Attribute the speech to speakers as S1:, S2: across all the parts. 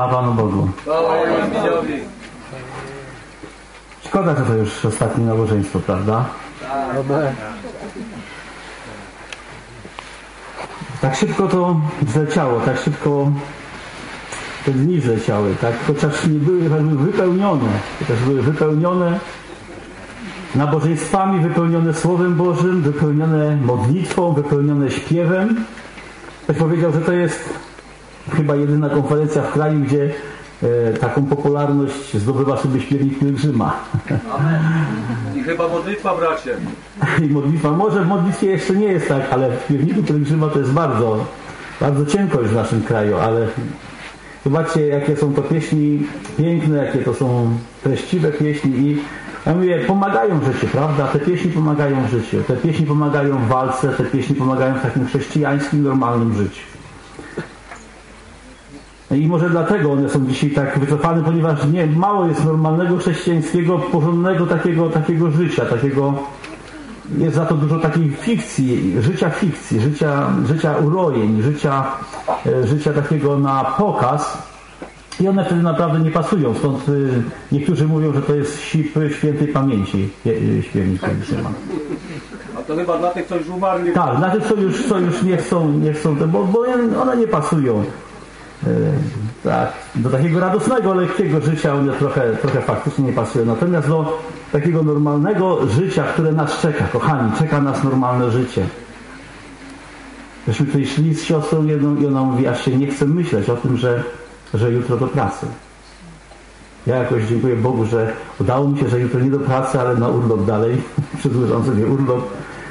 S1: Chwała Panu Bogu. Szkoda, że to już ostatnie nabożeństwo, prawda? Tak szybko to zleciało, tak szybko te dni zleciały, tak? Chociaż nie były wypełnione, nabożeństwami, wypełnione Słowem Bożym, wypełnione modlitwą, wypełnione śpiewem. Ktoś powiedział, że to jest chyba jedyna konferencja w kraju, gdzie taką popularność zdobywa sobie śpiewnik pielgrzyma.
S2: Amen. I chyba modlitwa, bracie.
S1: I modlitwa, może w modlitwie jeszcze nie jest tak, ale w śpiewniku pielgrzyma to jest bardzo, bardzo cienko już w naszym kraju, ale zobaczcie, jakie są to pieśni piękne, jakie to są treściwe pieśni i ja mówię, pomagają w życiu, prawda? Te pieśni pomagają w życiu, te pieśni pomagają w walce, te pieśni pomagają w takim chrześcijańskim, normalnym życiu. I może dlatego one są dzisiaj tak wycofane, ponieważ mało jest normalnego, chrześcijańskiego, porządnego takiego życia, jest za to dużo takiej fikcji, życia urojeń, życia takiego na pokaz i one wtedy naprawdę nie pasują. Stąd niektórzy mówią, że to jest świętej pamięci śpiewnik pielgrzyma.
S2: A to chyba dla tych, co już umarli.
S1: Tak, dla tych, co już nie chcą, bo one nie pasują. Tak, do takiego radosnego, lekkiego życia one trochę faktycznie nie pasują. Natomiast do takiego normalnego życia, które nas czeka, kochani, czeka nas normalne życie. Żeśmy tutaj szli z siostrą jedną i ona mówi, aż się nie chce myśleć o tym, że jutro do pracy. Ja jakoś dziękuję Bogu, że udało mi się, że jutro nie do pracy, ale na urlop dalej. Przedłużam sobie urlop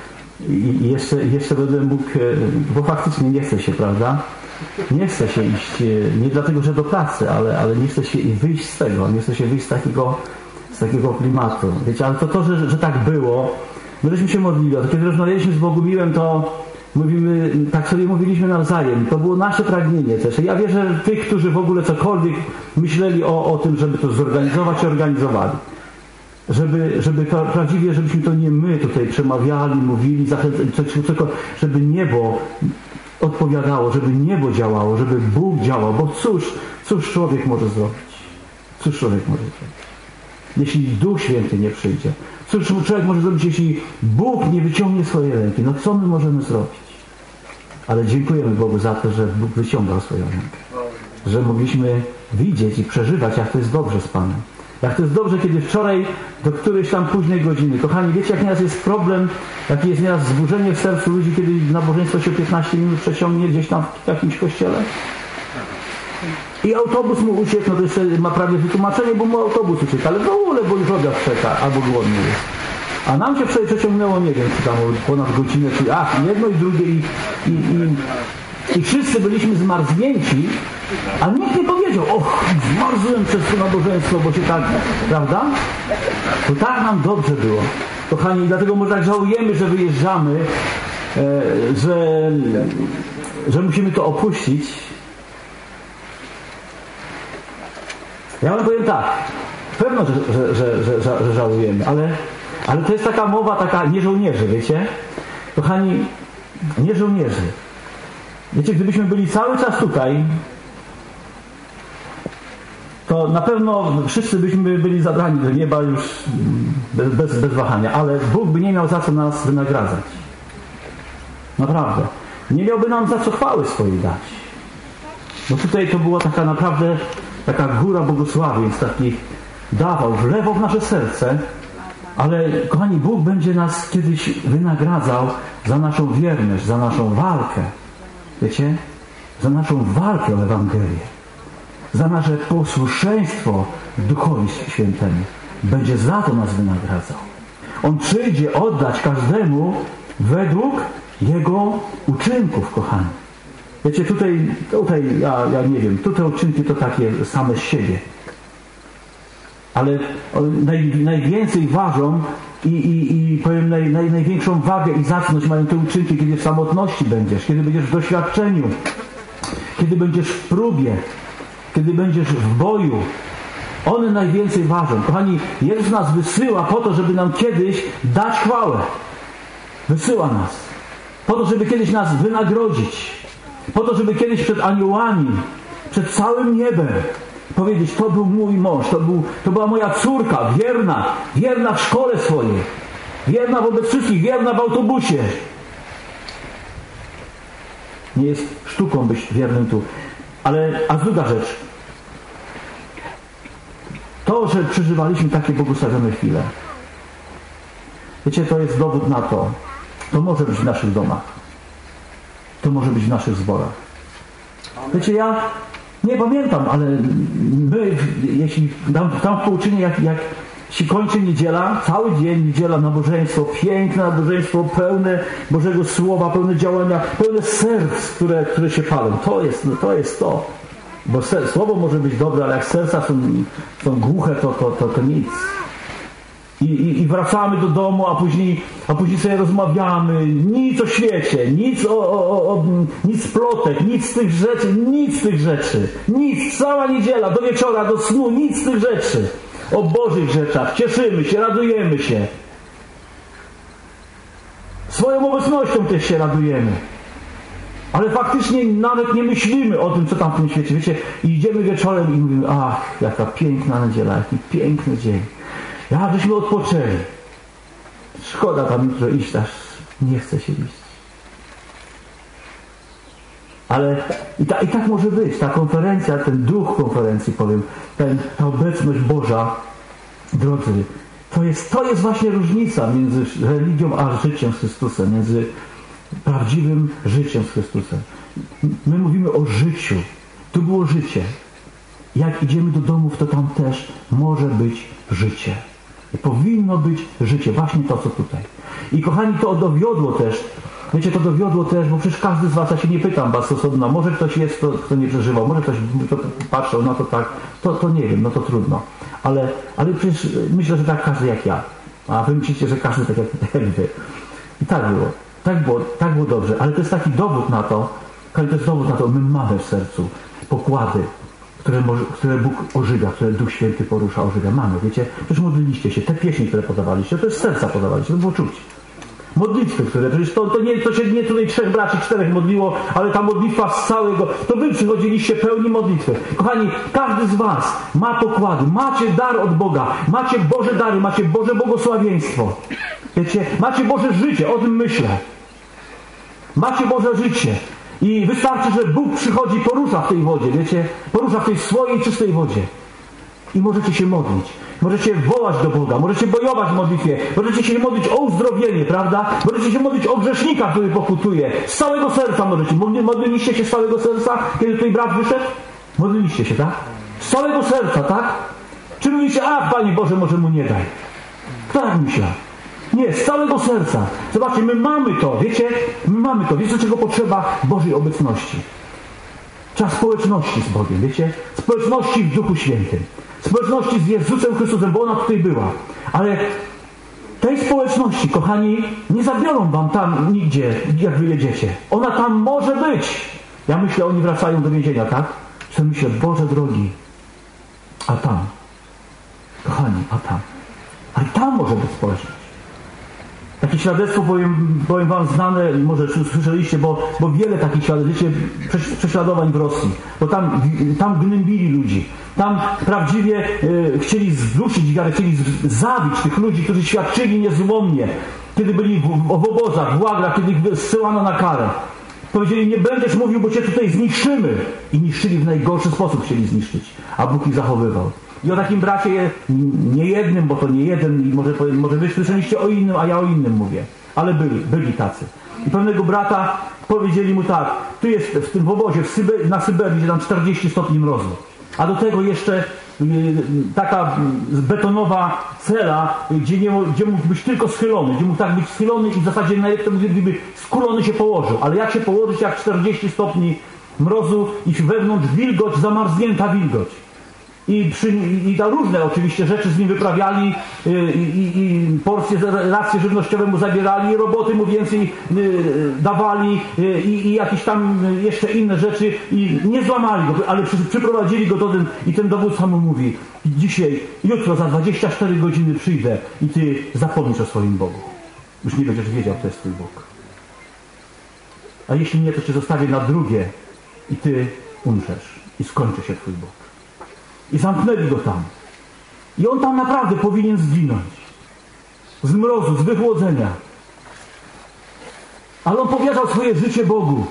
S1: i jeszcze będę mógł, bo faktycznie nie chce się, prawda? Nie chce się iść, nie dlatego, że do pracy, ale nie chce się wyjść z tego, nie chce się wyjść z takiego klimatu. Wiecie, ale to że tak było, my żeśmy się modlili, a kiedy rozmawialiśmy z Bogumiłem, to mówimy, tak sobie mówiliśmy nawzajem, to było nasze pragnienie też. Ja wierzę, że tych, którzy w ogóle cokolwiek myśleli o tym, żeby to zorganizować, organizowali. Żeby prawdziwie, żebyśmy to nie my tutaj przemawiali, mówili, żeby niebo odpowiadało, żeby niebo działało, żeby Bóg działał, bo cóż człowiek może zrobić? Cóż człowiek może zrobić? Jeśli Duch Święty nie przyjdzie. Cóż człowiek może zrobić, jeśli Bóg nie wyciągnie swojej ręki? No co my możemy zrobić? Ale dziękujemy Bogu za to, że Bóg wyciągał swoją rękę. Że mogliśmy widzieć i przeżywać, jak to jest dobrze z Panem. Jak to jest dobrze, kiedy wczoraj do którejś tam późnej godziny. Kochani, wiecie, jak nieraz jest problem, jakie jest nieraz wzburzenie w sercu ludzi, kiedy nabożeństwo się 15 minut przeciągnie gdzieś tam w jakimś kościele? I autobus mu uciekł, no to jeszcze ma prawie wytłumaczenie, bo mu autobus uciekł, ale w ogóle, bo już obiad czeka, albo głodny jest. A nam się wczoraj przeciągnęło, nie wiem, czy tam ponad godzinę, czy jedno i drugie i wszyscy byliśmy zmarznięci, a nikt nie powiedział, zmarzłem przez to nabożeństwo, bo się tak, prawda? To tak nam dobrze było. Kochani, dlatego może tak żałujemy, że wyjeżdżamy, że musimy to opuścić. Ja wam powiem tak, pewno, że żałujemy, ale to jest taka mowa, taka nie żołnierzy, wiecie? Kochani, nie żołnierzy. Wiecie, gdybyśmy byli cały czas tutaj, to na pewno wszyscy byśmy byli zabrani do nieba już bez wahania, ale Bóg by nie miał za co nas wynagradzać. Naprawdę. Nie miałby nam za co chwały swojej dać. Bo tutaj to była taka naprawdę taka góra błogosławień, takich dawał, wlewał w nasze serce, ale kochani, Bóg będzie nas kiedyś wynagradzał za naszą wierność, za naszą walkę. Wiecie? Za naszą walkę o Ewangelię. Za nasze posłuszeństwo Duchowi Świętemu. Będzie za to nas wynagradzał. On przyjdzie oddać każdemu według jego uczynków, kochani. Wiecie, tutaj ja nie wiem, tutaj uczynki to takie same z siebie. Ale najwięcej ważą i powiem największą wagę i zacność mają te uczynki, kiedy w samotności będziesz, kiedy będziesz w doświadczeniu, kiedy będziesz w próbie, kiedy będziesz w boju. One najwięcej ważą. Kochani, Jezus nas wysyła po to, żeby nam kiedyś dać chwałę. Wysyła nas. Po to, żeby kiedyś nas wynagrodzić. Po to, żeby kiedyś przed aniołami przed całym niebem. Powiedzieć, to był mój mąż, to była moja córka, wierna w szkole swojej, wierna wobec wszystkich, wierna w autobusie. Nie jest sztuką być wiernym tu. A druga rzecz. To, że przeżywaliśmy takie błogosławione chwile. Wiecie, to jest dowód na to. To może być w naszych domach. To może być w naszych zborach. Wiecie, ja nie pamiętam, ale my, jeśli tam w Połczynie, jak się kończy niedziela, cały dzień niedziela, nabożeństwo, piękne nabożeństwo, pełne Bożego Słowa, pełne działania, pełne serc, które się palą. To jest to. Bo słowo może być dobre, ale jak serca są głuche, to nic. I wracamy do domu, a później sobie rozmawiamy, nic o świecie, nic plotek, nic z tych rzeczy, nic, cała niedziela, do wieczora, do snu, nic z tych rzeczy. O Bożych rzeczach, cieszymy się, radujemy się. Swoją obecnością też się radujemy. Ale faktycznie nawet nie myślimy o tym, co tam w tym świecie. Wiecie, i idziemy wieczorem i mówimy, ach, jaka piękna niedziela, jaki piękny dzień. Ja, żeśmy odpoczęli. Szkoda tam jutro iść, aż nie chce się iść. Ale i tak może być. Ta konferencja, ten duch konferencji, powiem, ta obecność Boża, drodzy, to jest właśnie różnica między religią a życiem z Chrystusem, między prawdziwym życiem z Chrystusem. My mówimy o życiu. Tu było życie. Jak idziemy do domów, to tam też może być życie. I powinno być życie. Właśnie to, co tutaj. I kochani, to dowiodło też, wiecie, bo przecież każdy z was, ja się nie pytam was osobno, może ktoś jest, kto nie przeżywał, może ktoś patrzył na to tak, to nie wiem, no to trudno. Ale przecież myślę, że tak każdy jak ja. A wy myślicie, że każdy tak jak wy. I tak było. Tak było dobrze, ale to jest taki dowód na to, my mamy w sercu pokłady, które Bóg ożywia, które Duch Święty porusza, ożywia. Mamy, wiecie, przecież modliliście się, te pieśni, które podawaliście, to jest z serca podawaliście, to było czuć. Modlitwy, które, przecież to się nie tutaj 3 braci, 4 modliło, ale ta modlitwa z całego, to wy przychodziliście pełni modlitwy. Kochani, każdy z was ma pokłady, macie dar od Boga, macie Boże dary, macie Boże błogosławieństwo. Wiecie, macie Boże życie, o tym myślę. Macie Boże życie. I wystarczy, że Bóg przychodzi, porusza w tej wodzie, wiecie, porusza w tej swojej czystej wodzie. I możecie się modlić. Możecie wołać do Boga, możecie bojować w modlitwie, możecie się modlić o uzdrowienie, prawda? Możecie się modlić o grzesznika, który pokutuje. Z całego serca możecie. Modliliście się z całego serca, kiedy tutaj brat wyszedł? Modliliście się, tak? Z całego serca, tak? Czy mówicie, a Panie Boże, może mu nie daj? Kto tak myślał? Nie, z całego serca. Zobaczcie, my mamy to, wiecie? Wiecie, czego potrzeba Bożej obecności? Czas społeczności z Bogiem, wiecie? Społeczności w Duchu Świętym. Społeczności z Jezusem Chrystusem, bo ona tutaj była. Ale tej społeczności, kochani, nie zabiorą wam tam nigdzie, jak wyjedziecie. Ona tam może być. Ja myślę, oni wracają do więzienia, tak? Co myślę, Boże drogi, a tam, kochani, a tam może być społeczność. Takie świadectwo, powiem wam, znane, może słyszeliście, bo wiele takich świadectw, prześladowań w Rosji, bo tam gnębili ludzi, tam prawdziwie chcieli zdusić wiarę, chcieli zabić tych ludzi, którzy świadczyli niezłomnie, kiedy byli w obozach, w łagrach, kiedy ich zsyłano na karę. Powiedzieli, nie będziesz mówił, bo cię tutaj zniszczymy. I niszczyli w najgorszy sposób, chcieli zniszczyć, a Bóg ich zachowywał. I o takim bracie, nie jednym, bo to nie jeden, i może wy słyszeliście o innym, a ja o innym mówię. Ale byli tacy. I pewnego brata powiedzieli mu tak, tu jest w tym obozie, na Syberii, gdzie tam 40 stopni mrozu. A do tego jeszcze taka betonowa cela, gdzie mógł być tylko schylony, gdzie mógł tak być schylony i w zasadzie najlepiej gdyby skulony się położył. Ale jak się położyć, jak 40 stopni mrozu i wewnątrz wilgoć, zamarznięta wilgoć. I tam różne oczywiście rzeczy z nim wyprawiali i porcje, racje żywnościowe mu zabierali, roboty mu więcej dawali i jakieś tam jeszcze inne rzeczy i nie złamali go, ale przyprowadzili go do ten i ten dowódca mu mówi, jutro za 24 godziny przyjdę i ty zapomnisz o swoim Bogu. Już nie będziesz wiedział, kto jest twój Bóg. A jeśli nie, to cię zostawię na drugie i ty umrzesz. i skończy się Twój Bóg. I zamknęli go tam. I on tam naprawdę powinien zginąć. Z mrozu, z wychłodzenia. Ale on powierzał swoje życie Bogu.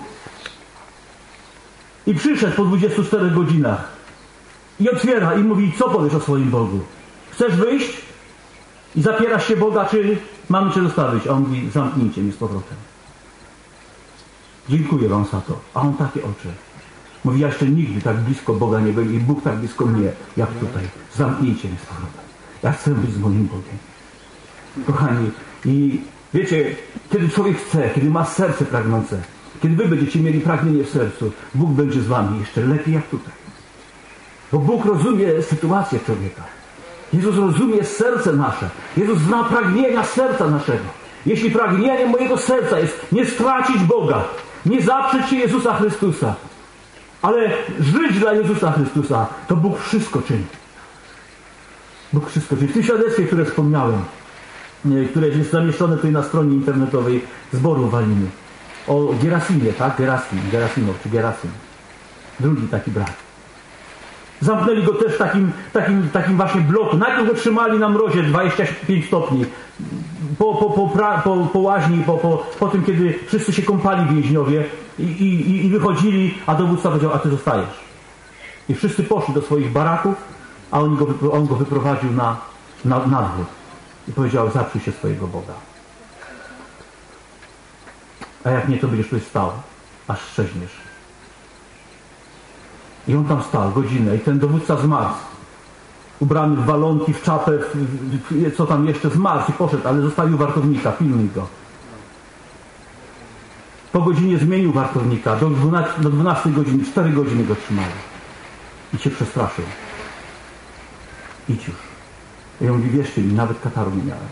S1: I przyszedł po 24 godzinach. I otwiera i mówi, co powiesz o swoim Bogu? Chcesz wyjść? I zapierasz się Boga, czy mamy Cię zostawić? A on mówi, zamknijcie mnie z powrotem. Dziękuję Wam za to. A on takie oczy. Mówi, ja jeszcze nigdy tak blisko Boga nie byłem i Bóg tak blisko mnie, jak tutaj. Zamknijcie mnie z powrotem. Ja chcę być z moim Bogiem. Kochani, i wiecie, kiedy człowiek chce, kiedy ma serce pragnące, kiedy wy będziecie mieli pragnienie w sercu, Bóg będzie z wami jeszcze lepiej jak tutaj. Bo Bóg rozumie sytuację człowieka. Jezus rozumie serce nasze. Jezus zna pragnienia serca naszego. Jeśli pragnieniem mojego serca jest nie stracić Boga, nie zaprzeć się Jezusa Chrystusa, ale żyć dla Jezusa Chrystusa, to Bóg wszystko czyni. Bóg wszystko czyni. W tym świadectwie, które wspomniałem, które jest zamieszczone tutaj na stronie internetowej zboru Waliny, o Gerasimie, tak? Gerasimow czy Gerasim. Drugi taki brat. Zamknęli go też w takim właśnie bloku. Najpierw go trzymali na mrozie 25 stopni. Po łaźni, po tym, kiedy wszyscy się kąpali więźniowie i wychodzili, a dowódca powiedział, a ty zostajesz. I wszyscy poszli do swoich baraków, a on go wyprowadził na dwór. I powiedział, zaprzyj się swojego Boga. A jak nie, to będziesz tutaj stał, aż strzeźniesz. I on tam stał godzinę i ten dowódca zmarzł. Ubrany w walonki, w czapę, co tam jeszcze, zmarzł i poszedł, ale zostawił wartownika, pilnuj go. Po godzinie zmienił wartownika, do 12 godziny, 4 godziny go trzymali. I cię przestraszył. Idź już. I on mówi, wierzcie mi, nawet kataru nie miałem.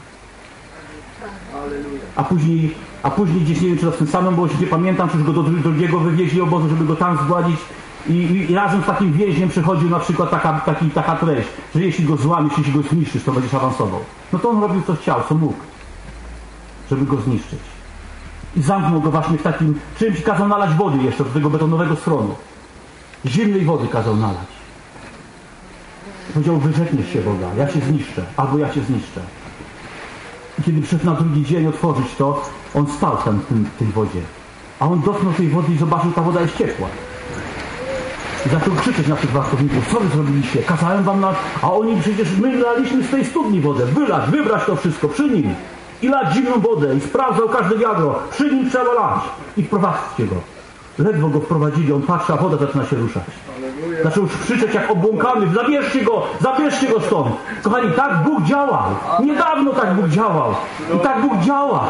S1: A później gdzieś, nie wiem, czy to w tym samym obozie, nie pamiętam, czy już go do drugiego wywieźli obozu, żeby go tam zgładzić. I razem z takim więźniem przychodził na przykład taka treść, że jeśli go złamiesz, jeśli go zniszczysz, to będziesz awansował. No to on robił co chciał, co mógł, żeby go zniszczyć. I zamknął go właśnie w takim czymś, kazał nalać wody jeszcze do tego betonowego schronu. Zimnej wody kazał nalać. Powiedział, wyrzekniesz się Boga, ja się zniszczę, albo ja się zniszczę. I kiedy przyszedł na drugi dzień otworzyć to, on stał tam w tej wodzie. A on dotknął tej wody i zobaczył, ta woda jest ciepła. I zaczął krzyczeć na tych wartowników, co wy zrobiliście? Kazałem wam na... A oni przecież, my laliśmy z tej studni wodę. Wybrać to wszystko przy nim. I lać zimną wodę. I sprawdzał każde wiadro. Przy nim trzeba lać. I wprowadzcie go. Ledwo go wprowadzili, on patrzy, a woda zaczyna się ruszać. Zaczął krzyczeć jak obłąkany, zabierzcie go stąd. Kochani, tak Bóg działał. Niedawno tak Bóg działał. I tak Bóg działa.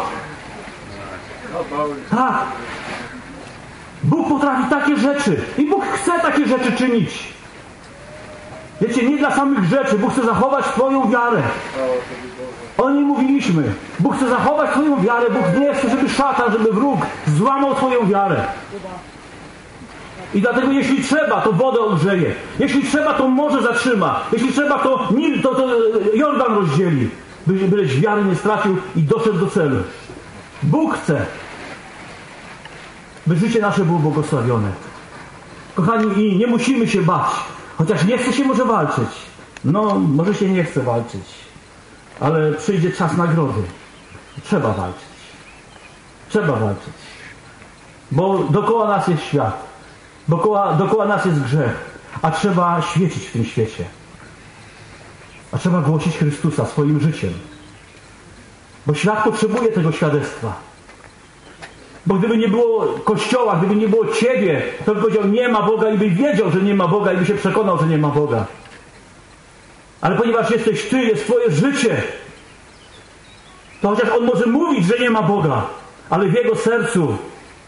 S1: Tak. Bóg potrafi takie rzeczy. I Bóg chce takie rzeczy czynić. Wiecie, nie dla samych rzeczy. Bóg chce zachować swoją wiarę. O niej mówiliśmy. Bóg chce zachować swoją wiarę. Bóg nie chce, żeby szatan, żeby wróg złamał swoją wiarę. I dlatego jeśli trzeba, to wodę ogrzeje. Jeśli trzeba, to morze zatrzyma. Jeśli trzeba, to Nil, to Jordan rozdzieli. Byleś wiary nie stracił i doszedł do celu. Bóg chce, by życie nasze było błogosławione. Kochani, i nie musimy się bać. Chociaż nie chce się może walczyć. No, może się nie chce walczyć. Ale przyjdzie czas nagrody. Trzeba walczyć. Trzeba walczyć. Bo dookoła nas jest świat. Dookoła nas jest grzech. A trzeba świecić w tym świecie. A trzeba głosić Chrystusa swoim życiem. Bo świat potrzebuje tego świadectwa. Bo gdyby nie było Kościoła, gdyby nie było Ciebie, to by powiedział, nie ma Boga i by wiedział, że nie ma Boga i by się przekonał, że nie ma Boga. Ale ponieważ jesteś Ty, jest Twoje życie, to chociaż On może mówić, że nie ma Boga, ale w Jego sercu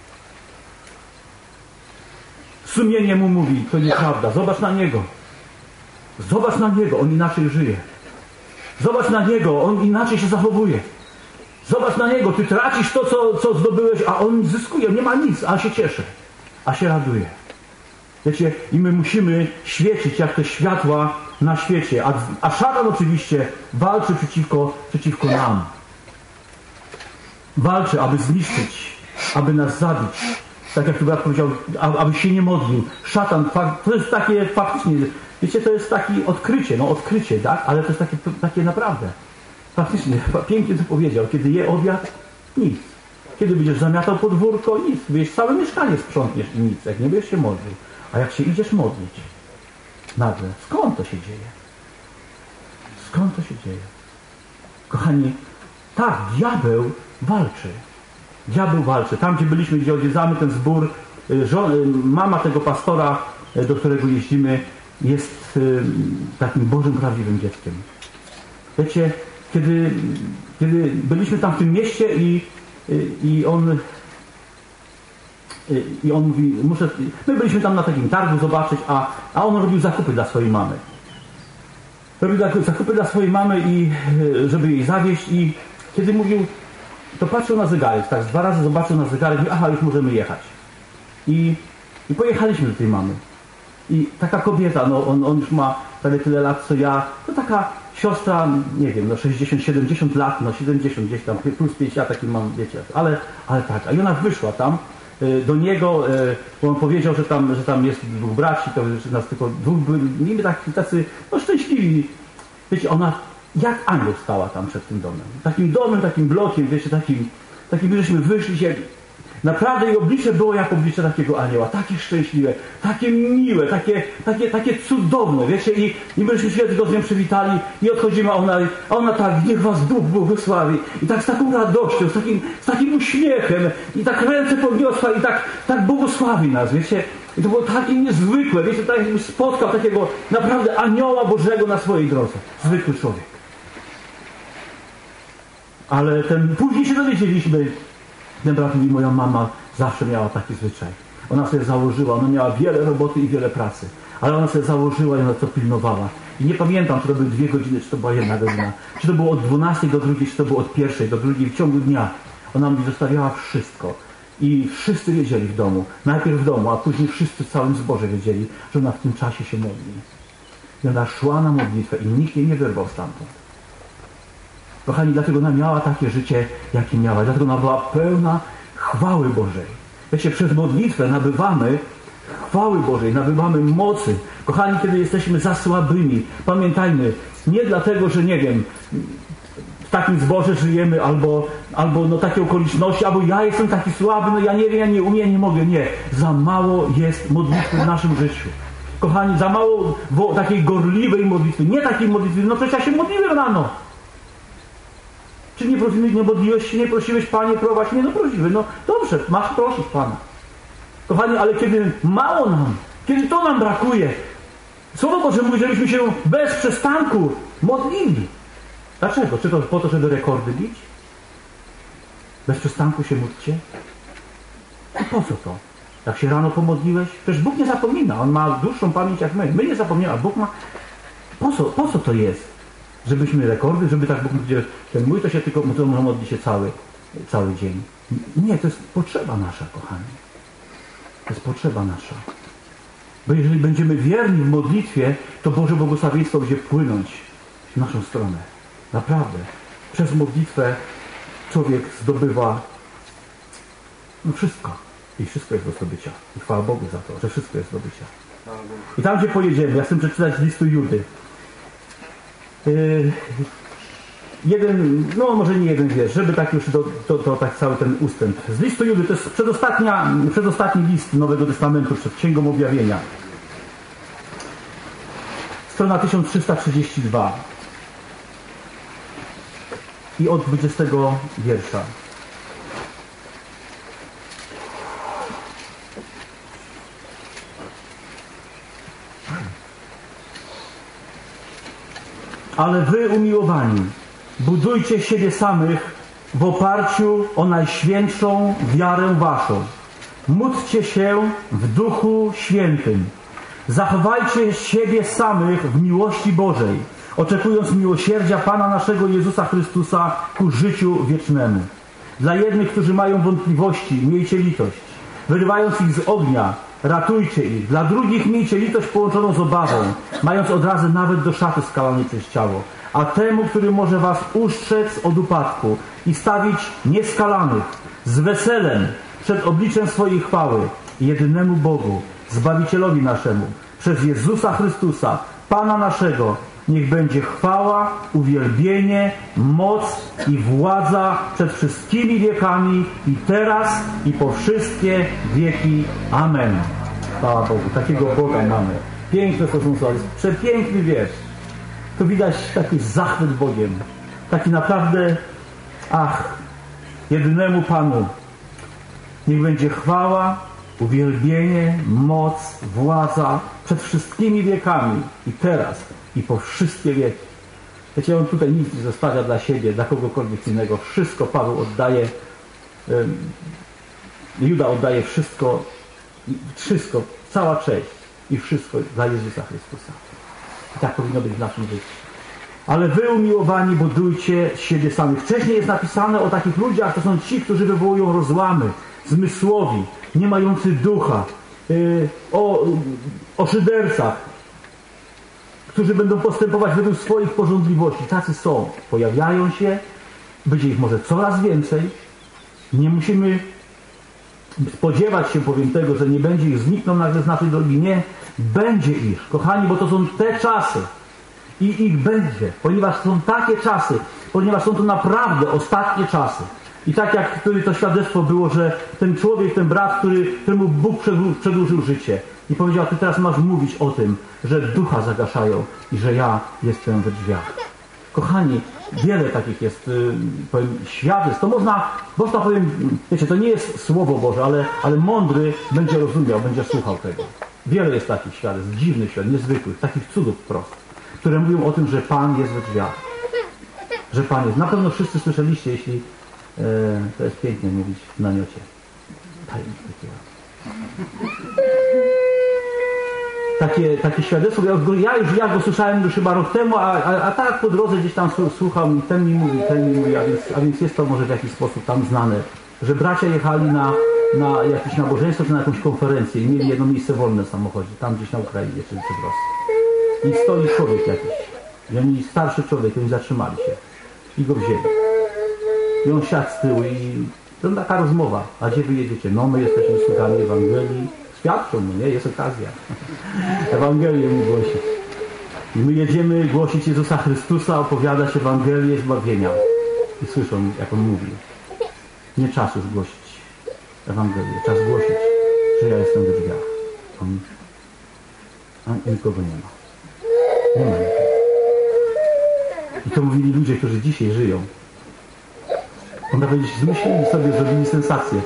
S1: sumienie Mu mówi, to nieprawda. Zobacz na Niego. Zobacz na Niego, On inaczej żyje. Zobacz na Niego, On inaczej się zachowuje. Zobacz na Niego, Ty tracisz to, co zdobyłeś, a On zyskuje, nie ma nic, a się cieszy, a się raduje. Wiecie, i my musimy świecić jak te światła na świecie, a szatan oczywiście walczy przeciwko nam. Walczy, aby zniszczyć, aby nas zabić. Tak jak tu brat powiedział, abyś się nie modlił. Szatan, to jest takie faktycznie, wiecie, to jest takie odkrycie, tak? Ale to jest takie naprawdę. Faktycznie, pięknie to powiedział. Kiedy je obiad, nic. Kiedy będziesz zamiatał podwórko, nic. Wiesz, całe mieszkanie sprzątniesz i nic, jak nie będziesz się modlił. A jak się idziesz modlić, nagle, skąd to się dzieje? Skąd to się dzieje? Kochani, tak, diabeł walczy. Diabeł walczy. Tam, gdzie byliśmy, gdzie odwiedzamy ten zbór, mama tego pastora, do którego jeździmy, jest takim Bożym, prawdziwym dzieckiem. Wiecie, kiedy byliśmy tam w tym mieście i on mówi, my byliśmy tam na takim targu zobaczyć, a on robił zakupy dla swojej mamy. Robił zakupy dla swojej mamy i żeby jej zawieźć i kiedy mówił, to patrzył na zegarek, tak 2 razy zobaczył na zegarek i aha, już możemy jechać. I pojechaliśmy do tej mamy. I taka kobieta, no on już ma prawie tyle lat co ja, to taka siostra, nie wiem, no 60-70 lat, no 70 gdzieś tam, plus 5 ja taki mam, wiecie, ale tak. A i ona wyszła tam do niego, bo on powiedział, że tam jest 2 braci, to że nas tylko 2 byli, niby tacy, no szczęśliwi. Wiecie, ona jak anioł stała tam przed tym domem. Takim domem, takim blokiem, wiecie, takim żeśmy wyszli się. Naprawdę jej oblicze było jak oblicze takiego anioła. Takie szczęśliwe, takie miłe, takie cudowne, wiecie. I myśmy się tylko z nią przywitali i odchodzimy, a ona tak, niech was Bóg błogosławi. I tak z taką radością, z takim uśmiechem. I tak ręce podniosła i tak błogosławi nas, wiecie. I to było takie niezwykłe, wiecie, tak jakby spotkał takiego naprawdę anioła Bożego na swojej drodze. Zwykły człowiek. Ale później się dowiedzieliśmy, ten brat mówi, moja mama zawsze miała taki zwyczaj. Ona sobie założyła, ona miała wiele roboty i wiele pracy, ale ona sobie założyła i ona to pilnowała. I nie pamiętam, czy to były 2 godziny, czy to była 1 godzina, czy to było od 12 do 2, czy to było od 1 do 2, w ciągu dnia. Ona mi zostawiała wszystko. I wszyscy wiedzieli w domu, najpierw w domu, a później wszyscy w całym zborze wiedzieli, że ona w tym czasie się modli. I ona szła na modlitwę i nikt jej nie wyrwał stamtąd. Kochani, dlatego ona miała takie życie, jakie miała. Dlatego ona była pełna chwały Bożej. Wiecie, przez modlitwę nabywamy chwały Bożej, nabywamy mocy. Kochani, kiedy jesteśmy za słabymi, pamiętajmy, nie dlatego, że nie wiem, w takim zborze żyjemy, albo no takie okoliczności, albo ja jestem taki słaby, no ja nie wiem, ja nie umiem, nie mogę. Nie. Za mało jest modlitwy w naszym życiu. Kochani, za mało takiej gorliwej modlitwy. Nie takiej modlitwy, no przecież ja się modliłem rano. Czy nie modliłeś się, nie prosiłeś, Panie, prowadź mnie? No prosiły, no dobrze, masz prosić Pana. Kochani, ale kiedy mało nam, kiedy to nam brakuje, Słowo Boże mówi, żebyśmy się bez przestanku modlili. Dlaczego? Czy to po to, żeby rekordy bić? Bez przestanku się módlcie? A po co to? Jak się rano pomodliłeś? Przecież Bóg nie zapomina. On ma dłuższą pamięć jak my. My nie zapominamy, a Bóg ma... Po co to jest? Żebyśmy rekordy, żeby tak Bóg mówił, ten mój to się tylko modli się cały dzień. Nie, to jest potrzeba nasza, kochani. To jest potrzeba nasza. Bo jeżeli będziemy wierni w modlitwie, to Boże błogosławieństwo będzie płynąć w naszą stronę. Naprawdę. Przez modlitwę człowiek zdobywa wszystko. I wszystko jest do zdobycia. I chwała Bogu za to, że wszystko jest do zdobycia. I tam, gdzie pojedziemy, ja chcę przeczytać z listu Judy. Może nie jeden wiersz, żeby tak już tak cały ten ustęp. Z listu Judy, to jest przedostatni list Nowego Testamentu przed Księgą Objawienia. Strona 1332. I od 20 wiersza. Ale wy, umiłowani, budujcie siebie samych w oparciu o najświętszą wiarę waszą. Módlcie się w Duchu Świętym. Zachowajcie siebie samych w miłości Bożej, oczekując miłosierdzia Pana naszego Jezusa Chrystusa ku życiu wiecznemu. Dla jednych, którzy mają wątpliwości, miejcie litość. Wyrywając ich z ognia, ratujcie ich. Dla drugich miejcie litość połączoną z obawą, mając odrazę nawet do szaty skalanej przez ciało. A temu, który może was ustrzec od upadku i stawić nieskalanych, z weselem przed obliczem swojej chwały, jedynemu Bogu, Zbawicielowi naszemu, przez Jezusa Chrystusa, Pana naszego, niech będzie chwała, uwielbienie, moc i władza przed wszystkimi wiekami i teraz i po wszystkie wieki. Amen. Chwała Bogu. Takiego Boga mamy. Piękne to są słowa. Przepiękny wiersz. Tu widać taki zachwyt Bogiem. Taki naprawdę, jedynemu Panu niech będzie chwała, uwielbienie, moc, władza przed wszystkimi wiekami i teraz i po wszystkie wieki. Wiecie, on tutaj nic nie zostawia dla siebie, dla kogokolwiek innego. Wszystko Paweł oddaje, Juda oddaje wszystko, cała cześć i wszystko dla Jezusa Chrystusa. I tak powinno być w naszym życiu. Ale wy, umiłowani, budujcie siebie samych. Wcześniej jest napisane o takich ludziach, to są ci, którzy wywołują rozłamy, zmysłowi, nie mający ducha, o szydercach, którzy będą postępować według swoich pożądliwości. Tacy są. Pojawiają się, będzie ich może coraz więcej. Nie musimy spodziewać się, powiem, tego, że nie będzie ich, znikną nagle z naszej drogi. Nie, będzie ich, kochani, bo to są te czasy. I ich będzie, ponieważ są takie czasy, ponieważ są to naprawdę ostatnie czasy. I tak jak to świadectwo było, że ten człowiek, ten brat, któremu Bóg przedłużył życie i powiedział, ty teraz masz mówić o tym, że ducha zagaszają i że ja jestem we drzwiach. Kochani, wiele takich jest, powiem, świadectw. To można powiem, wiecie, to nie jest Słowo Boże, ale mądry będzie rozumiał, będzie słuchał tego. Wiele jest takich świadectw, dziwnych świadectw, niezwykłych, takich cudów wprost, które mówią o tym, że Pan jest we drzwiach. Że Pan jest. Na pewno wszyscy słyszeliście, jeśli to jest pięknie mówić w namiocie. Takie świadectwo, ja go słyszałem już chyba rok temu, a tak po drodze gdzieś tam słuchał i ten mi mówi, a więc jest to może w jakiś sposób tam znane, że bracia jechali na jakieś nabożeństwo czy na jakąś konferencję i mieli jedno miejsce wolne w samochodzie, tam gdzieś na Ukrainie czy w Rosji. I stoi człowiek jakiś. I oni, starszy człowiek, oni zatrzymali się i go wzięli. I on siadł z tyłu i to taka rozmowa. A gdzie wy jedziecie? No, my jesteśmy sługami Ewangelii. Świadczą mu, nie? Jest okazja. Ewangelię mu głosić. I my jedziemy głosić Jezusa Chrystusa, opowiadać Ewangelię zbawienia. I słyszą, jak on mówi. Nie czas już głosić Ewangelię. Czas głosić, że ja jestem we drzwiach. A nikogo nie ma. Nie ma nikogo. I to mówili ludzie, którzy dzisiaj żyją. Można powiedzieć, zmyślili sobie, zrobili sensację.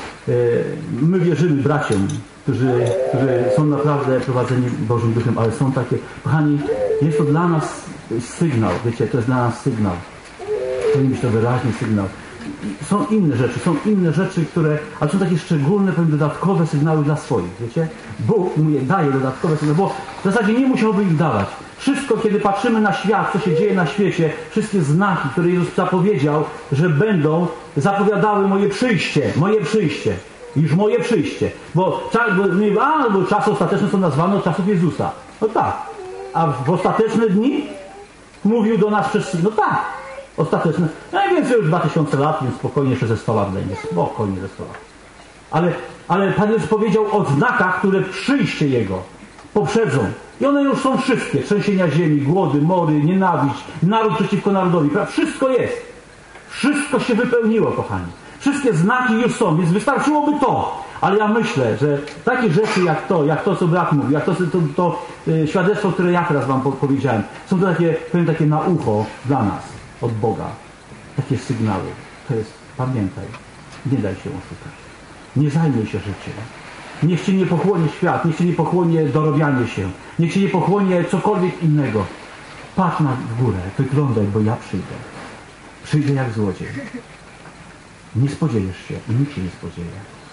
S1: My wierzymy braciom, którzy są naprawdę prowadzeni Bożym Duchem, ale są takie, kochani, jest to dla nas sygnał, wiecie, to jest dla nas sygnał. Powinien być to wyraźny sygnał. Są inne rzeczy, ale są takie szczególne, powiem, dodatkowe sygnały dla swoich, wiecie? Bóg mu daje dodatkowe sygnały, bo w zasadzie nie musiałby ich dawać. Wszystko, kiedy patrzymy na świat, co się dzieje na świecie, wszystkie znaki, które Jezus zapowiedział, że będą, zapowiadały moje przyjście. Już moje przyjście. Bo czasy ostateczne są nazwane od czasów Jezusa. No tak. A w ostateczne dni mówił do nas przez... No tak. Ostateczne. Najwięcej już 2000 lat, więc spokojnie jeszcze ze 100 lat będzie. Spokojnie ze 100 lat. Ale Pan Jezus powiedział o znakach, które przyjście Jego poprzedzą. I one już są wszystkie. Trzęsienia ziemi, głody, mory, nienawiść, naród przeciwko narodowi. Wszystko jest. Wszystko się wypełniło, kochani. Wszystkie znaki już są, więc wystarczyłoby to. Ale ja myślę, że takie rzeczy jak to, co brat mówi, jak to świadectwo, które ja teraz wam powiedziałem, są to takie na ucho dla nas, od Boga. Takie sygnały. To jest, pamiętaj, nie daj się oszukać. Nie zajmuj się życiem. Niech cię nie pochłonie świat, niech cię nie pochłonie dorobianie się, niech cię nie pochłonie cokolwiek innego. Patrz w górę, wyglądaj, bo ja przyjdę. Przyjdę jak złodziej. Nie spodziejesz się i nikt się nie spodzieje.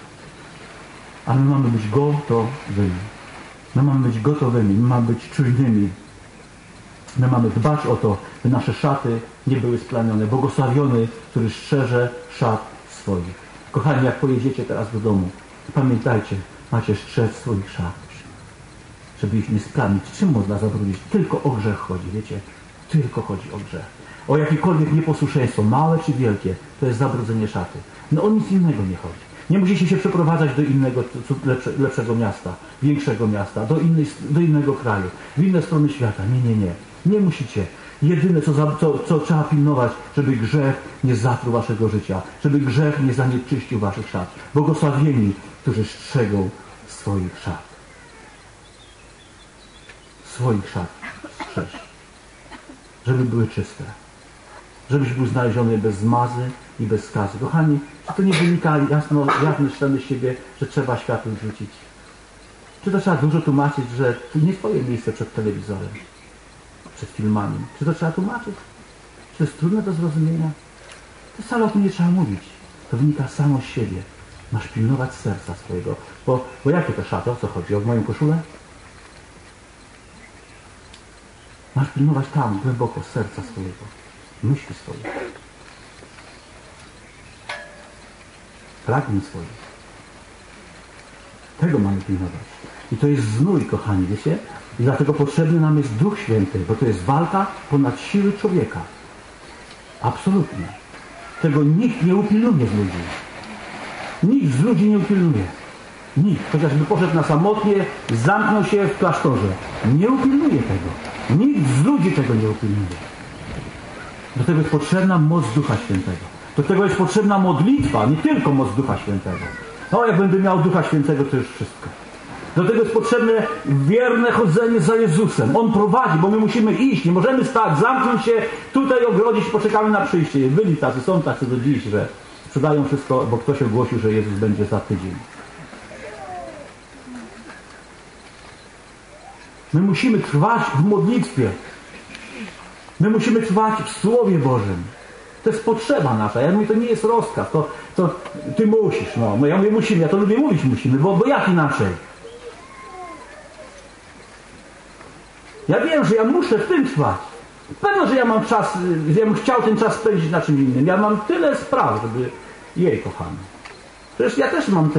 S1: A my mamy być gotowymi. My mamy być gotowymi, my mamy być czujnymi. My mamy dbać o to, by nasze szaty nie były splamione. Błogosławiony, który strzeże szat swoich. Kochani, jak pojedziecie teraz do domu, pamiętajcie, macie strzec swoich szat, żeby ich nie splamić. Czym można zabrudzić? Tylko o grzech chodzi, wiecie? Tylko chodzi o grzech. O jakiekolwiek nieposłuszeństwo, małe czy wielkie, to jest zabrudzenie szaty. No o nic innego nie chodzi. Nie musicie się przeprowadzać do innego, lepszego miasta, większego miasta, do innego kraju, w inne strony świata. Nie. Nie musicie. Jedyne, co trzeba pilnować, żeby grzech nie zatruł waszego życia, żeby grzech nie zanieczyścił waszych szat. Błogosławieni, którzy strzegą swoich szat. Swoich szat strzeż. Żeby były czyste. Żebyś był znaleziony bez zmazy i bez skazy. Kochani, czy to nie wynika jasno czytamy z siebie, że trzeba światło rzucić? Czy to trzeba dużo tłumaczyć, że to nie twoje miejsce przed telewizorem, przed filmami? Czy to trzeba tłumaczyć? Czy to jest trudne do zrozumienia? To wcale o tym nie trzeba mówić. To wynika samo z siebie. Masz pilnować serca swojego. Bo jakie to szaty? O co chodzi? O moją koszulę? Masz pilnować tam, głęboko, serca swojego. Myśli swoich. Pragnień swoich. Tego mamy pilnować. I to jest znój, kochani, wiecie? I dlatego potrzebny nam jest Duch Święty, bo to jest walka ponad siły człowieka. Absolutnie. Tego nikt nie upilnuje z ludzi. Nikt z ludzi nie upilnuje. Nikt. Chociażby poszedł na samotnie, zamknął się w klasztorze. Nie upilnuje tego. Nikt z ludzi tego nie upilnuje. Do tego jest potrzebna moc Ducha Świętego. Do tego jest potrzebna modlitwa, nie tylko moc Ducha Świętego. No, jak będę miał Ducha Świętego, to już wszystko. Do tego jest potrzebne wierne chodzenie za Jezusem. On prowadzi, bo my musimy iść. Nie możemy stać, zamknąć się, tutaj ogrodzić, poczekamy na przyjście. Byli tacy, są tacy do dziś, że sprzedają wszystko, bo ktoś ogłosił, że Jezus będzie za tydzień. My musimy trwać w modlitwie. My musimy trwać w Słowie Bożym. To jest potrzeba nasza. Ja mówię, to nie jest rozkaz. To ty musisz. No ja mówię, musimy. Ja to lubię mówić musimy, bo jak inaczej? Ja wiem, że ja muszę w tym trwać. Pewno, że ja mam czas, że ja bym chciał ten czas spędzić na czym innym. Ja mam tyle spraw, żeby... Jej, kochany. Przecież ja też mam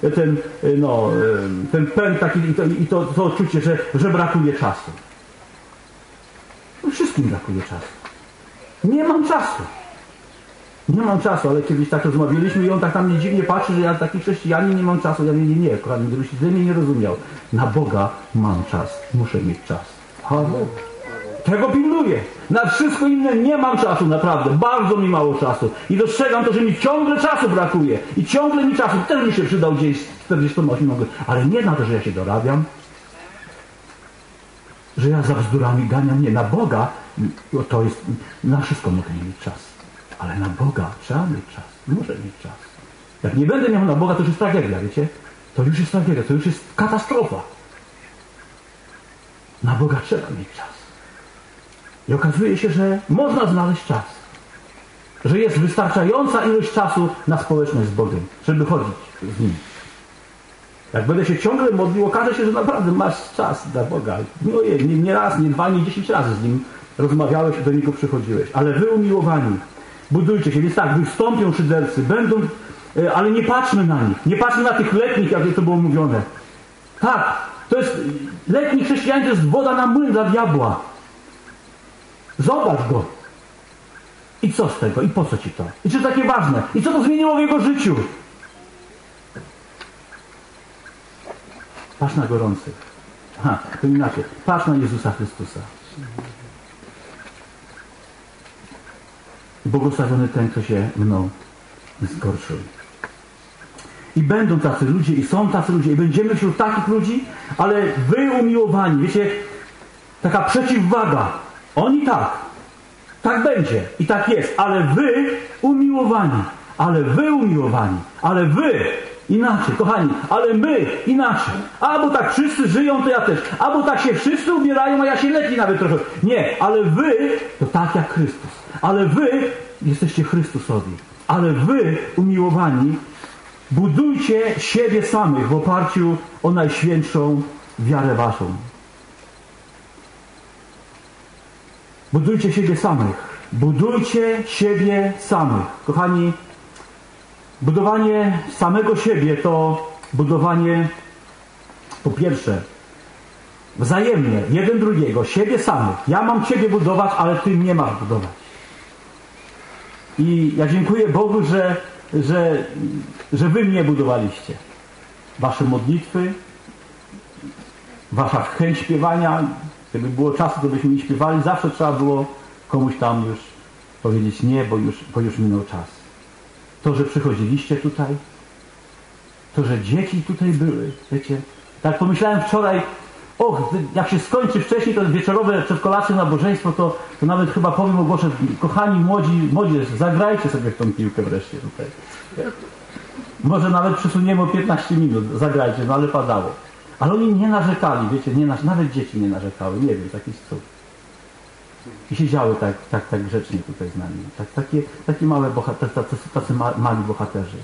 S1: ten pęd taki i to odczucie, że brakuje czasu. Wszystkim brakuje czasu. Nie mam czasu. Nie mam czasu, ale kiedyś tak rozmawialiśmy i on tak na mnie dziwnie patrzy, że ja taki chrześcijanin nie mam czasu. Ja mówię, nie, kochani, gdybyś ze mnie nie rozumiał. Na Boga mam czas. Muszę mieć czas. Halleluja. Tego pilnuję. Na wszystko inne nie mam czasu, naprawdę. Bardzo mi mało czasu. I dostrzegam to, że mi ciągle czasu brakuje. I ciągle mi czasu. Też mi się przydał gdzieś 48 godzin. Ale nie na to, że ja się dorabiam. Że ja za bzdurami ganiam. Nie, na Boga to jest... Na wszystko mogę mieć czas. Ale na Boga trzeba mieć czas. Muszę mieć czas. Jak nie będę miał na Boga, to już jest tragedia, wiecie? To już jest tragedia. To już jest katastrofa. Na Boga trzeba mieć czas. I okazuje się, że można znaleźć czas. Że jest wystarczająca ilość czasu na społeczność z Bogiem, żeby chodzić z Nim. Jak będę się ciągle modlił, okaże się, że naprawdę masz czas dla Boga. Ojej, nie raz, nie dwa, nie 10 razy z Nim rozmawiałeś i do Niego przychodziłeś. Ale wy umiłowani, budujcie się. Więc tak, wystąpią szydercy, będą, ale nie patrzmy na nich. Nie patrzmy na tych letnich, jak to było mówione. Tak, to jest, letni chrześcijanin to jest woda na młyn dla diabła. Zobacz go. I co z tego? I po co ci to? I czy takie ważne? I co to zmieniło w jego życiu? Patrz na gorących. To inaczej. Patrz na Jezusa Chrystusa. Błogosławiony ten, kto się mną zgorszył. I będą tacy ludzie, i są tacy ludzie, i będziemy wśród takich ludzi, ale wy umiłowani, wiecie, taka przeciwwaga. Oni tak. Tak będzie. I tak jest. Ale wy umiłowani. Ale wy umiłowani. Ale wy inaczej. Kochani. Ale my inaczej. Albo tak wszyscy żyją, to ja też. Albo tak się wszyscy ubierają, a ja się lepiej nawet trochę. Nie. Ale wy to tak jak Chrystus. Ale wy jesteście Chrystusowi. Ale wy umiłowani budujcie siebie samych w oparciu o najświętszą wiarę waszą. Budujcie siebie samych. Budujcie siebie samych. Kochani, budowanie samego siebie to budowanie po pierwsze wzajemnie, jeden drugiego, siebie samych. Ja mam ciebie budować, ale ty mnie masz budować. I ja dziękuję Bogu, że że wy mnie budowaliście. Wasze modlitwy, wasza chęć śpiewania, gdyby było czasu, to byśmy nie śpiewali, zawsze trzeba było komuś tam już powiedzieć nie, bo już minął czas. To, że przychodziliście tutaj, to, że dzieci tutaj były, wiecie, tak pomyślałem wczoraj, jak się skończy wcześniej to wieczorowe przedkolacje nabożeństwo, to nawet chyba powiem, ogłoszę, kochani młodzież, zagrajcie sobie w tą piłkę wreszcie tutaj. Może nawet przesuniemy o 15 minut, zagrajcie, no ale padało. Ale oni nie narzekali, wiecie, nawet dzieci nie narzekały, nie wiem, taki cud. I siedziały tak grzecznie tutaj z nami. Takie małe tacy mali bohaterzy.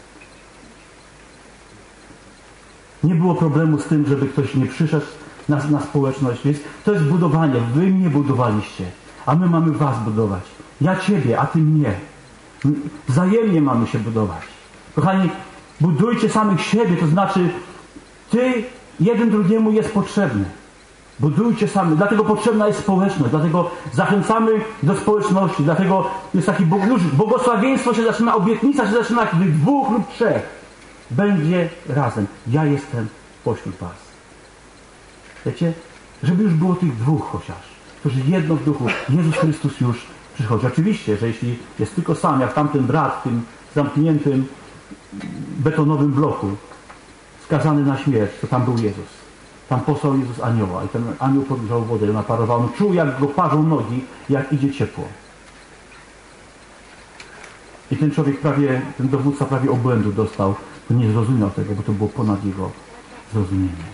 S1: Nie było problemu z tym, żeby ktoś nie przyszedł na społeczność. Więc to jest budowanie. Wy mnie budowaliście, a my mamy was budować. Ja ciebie, a ty mnie. Wzajemnie mamy się budować. Kochani, budujcie samych siebie, to znaczy ty jeden drugiemu jest potrzebny. Budujcie sami. Dlatego potrzebna jest społeczność. Dlatego zachęcamy do społeczności. Dlatego jest taki błogosławieństwo się zaczyna, obietnica się zaczyna, kiedy 2 lub 3 będzie razem. Ja jestem pośród was. Wiecie? Żeby już było tych 2 chociaż, którzy jedno w duchu. Jezus Chrystus już przychodzi. Oczywiście, że jeśli jest tylko sam, jak tamten brat w tym zamkniętym betonowym bloku, skazany na śmierć, to tam był Jezus. Tam posłał Jezus anioła i ten anioł podgrzał wodę, ją naparował. On czuł, jak go parzą nogi, jak idzie ciepło. I ten człowiek ten dowódca prawie obłędu dostał, bo nie zrozumiał tego, bo to było ponad jego zrozumienie.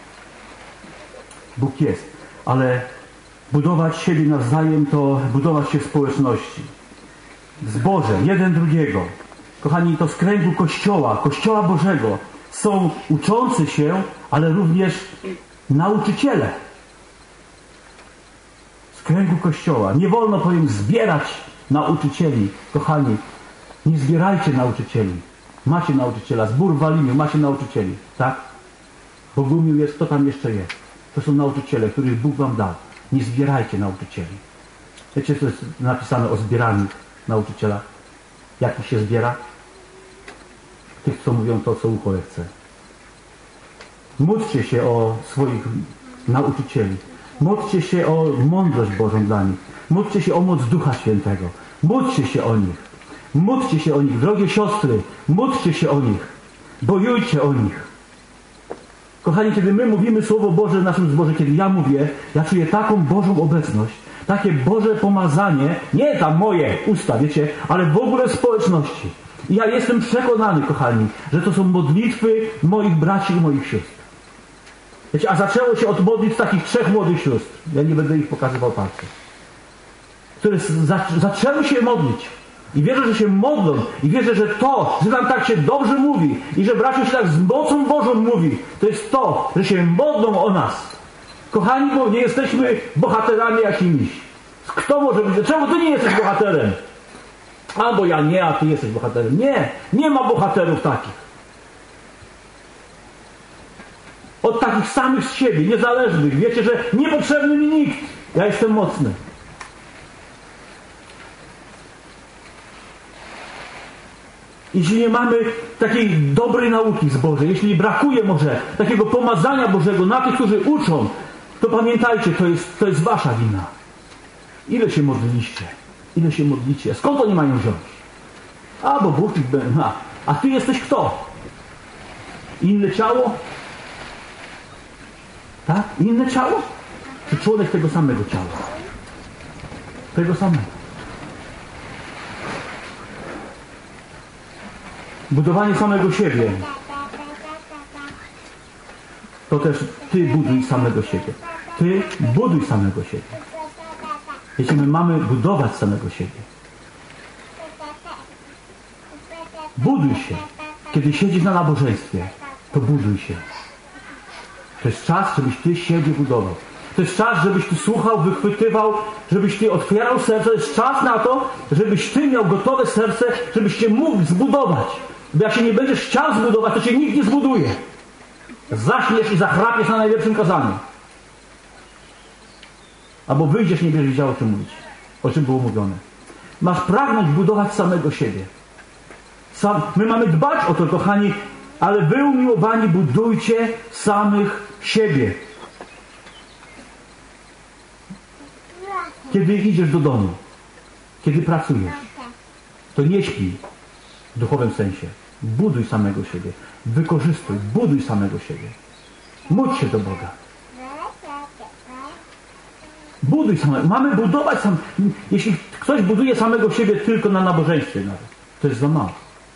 S1: Bóg jest, ale budować siebie nawzajem to budować się w społeczności. W zborze, jeden drugiego. Kochani, to z kręgu Kościoła Bożego są uczący się, ale również nauczyciele. Z kręgu Kościoła. Nie wolno powiem zbierać nauczycieli. Kochani, nie zbierajcie nauczycieli. Macie nauczyciela. Zbór w Walimiu, macie nauczycieli. Tak? Bogumił jest, kto tam jeszcze jest. To są nauczyciele, których Bóg wam dał. Nie zbierajcie nauczycieli. Wiecie, co jest napisane o zbieraniu nauczyciela? Jak ich się zbiera? Tych, co mówią to, co ucho chce. Módlcie się o swoich nauczycieli. Módlcie się o mądrość Bożą dla nich. Módlcie się o moc Ducha Świętego. Módlcie się o nich. Módlcie się o nich. Drogie siostry, módlcie się o nich. Bojujcie o nich. Kochani, kiedy my mówimy Słowo Boże w naszym zborze, kiedy ja mówię, ja czuję taką Bożą obecność, takie Boże pomazanie, nie tam moje usta, wiecie, ale w ogóle w społeczności. I ja jestem przekonany, kochani, że to są modlitwy moich braci i moich sióstr. Wiecie, a zaczęło się od modlitw takich 3 młodych sióstr. Ja nie będę ich pokazywał palcem. Które zaczęły się modlić. I wierzę, że się modlą. I wierzę, że to, że nam tak się dobrze mówi i że braciu się tak z mocą Bożą mówi, to jest to, że się modlą o nas. Kochani, bo nie jesteśmy bohaterami jakimiś. Kto może być? Czemu ty nie jesteś bohaterem? Albo ja nie, a ty jesteś bohaterem. Nie, nie ma bohaterów takich. Od takich samych z siebie, niezależnych. Wiecie, że niepotrzebny mi nikt. Ja jestem mocny. Jeśli nie mamy takiej dobrej nauki z Bożej, jeśli brakuje może takiego pomazania Bożego na tych, którzy uczą, to pamiętajcie, to jest wasza wina. Ile się modliliście? Ile się modlicie? Skąd oni mają wziąć? Bo Bóg ich ma. A ty jesteś kto? Inne ciało? Tak? Inne ciało? Czy członek tego samego ciała? Tego samego. Budowanie samego siebie. To też ty buduj samego siebie. Ty buduj samego siebie. Jeśli my mamy budować samego siebie. Buduj się. Kiedy siedzisz na nabożeństwie, to buduj się. To jest czas, żebyś ty siebie budował. To jest czas, żebyś ty słuchał, wychwytywał, żebyś ty otwierał serce. To jest czas na to, żebyś ty miał gotowe serce, żebyś się mógł zbudować. Bo jak się nie będziesz chciał zbudować, to cię nikt nie zbuduje. Zaśniesz i zachrapiesz na najlepszym kazaniu. Albo wyjdziesz, nie będziesz wiedział, o czym mówić. O czym było mówione. Masz pragnąć budować samego siebie. My mamy dbać o to, kochani, ale wy, umiłowani, budujcie samych siebie. Kiedy idziesz do domu, kiedy pracujesz, to nie śpij w duchowym sensie. Buduj samego siebie. Wykorzystuj, buduj samego siebie. Módl się do Boga. Buduj samego. Mamy budować sam. Jeśli ktoś buduje samego siebie tylko na nabożeństwie nawet, to jest za mało.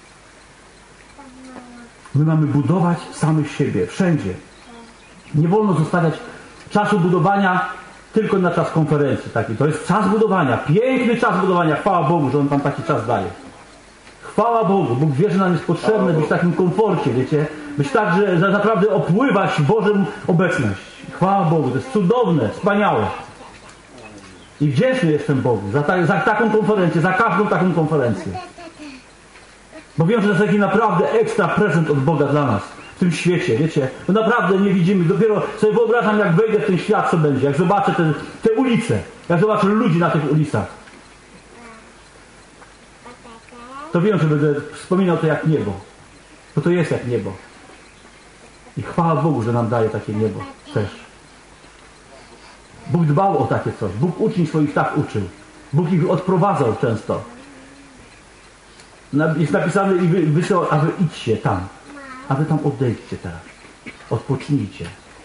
S1: My mamy budować samych siebie. Wszędzie. Nie wolno zostawiać czasu budowania tylko na czas konferencji. Taki. To jest czas budowania. Piękny czas budowania. Chwała Bogu, że On tam taki czas daje. Chwała Bogu. Bóg wie, że nam jest potrzebne być w takim komforcie, wiecie. Być tak, że naprawdę opływać Bożą obecność. Chwała Bogu. To jest cudowne, wspaniałe. I wdzięczny jestem Bogu za taką konferencję, za każdą taką konferencję. Bo wiem, że to jest taki naprawdę ekstra prezent od Boga dla nas w tym świecie, wiecie. No naprawdę nie widzimy. Dopiero sobie wyobrażam, jak wejdę w ten świat, co będzie. Jak zobaczę te ulice. Jak zobaczę ludzi na tych ulicach. To wiem, że będę wspominał to jak niebo. Bo to jest jak niebo. I chwała Bogu, że nam daje takie niebo też. Bóg dbał o takie coś. Bóg uczniów swoich tak uczył. Bóg ich odprowadzał często. Jest napisane i wysłał, a wy idźcie tam. A wy tam odejdźcie teraz. Odpocznijcie.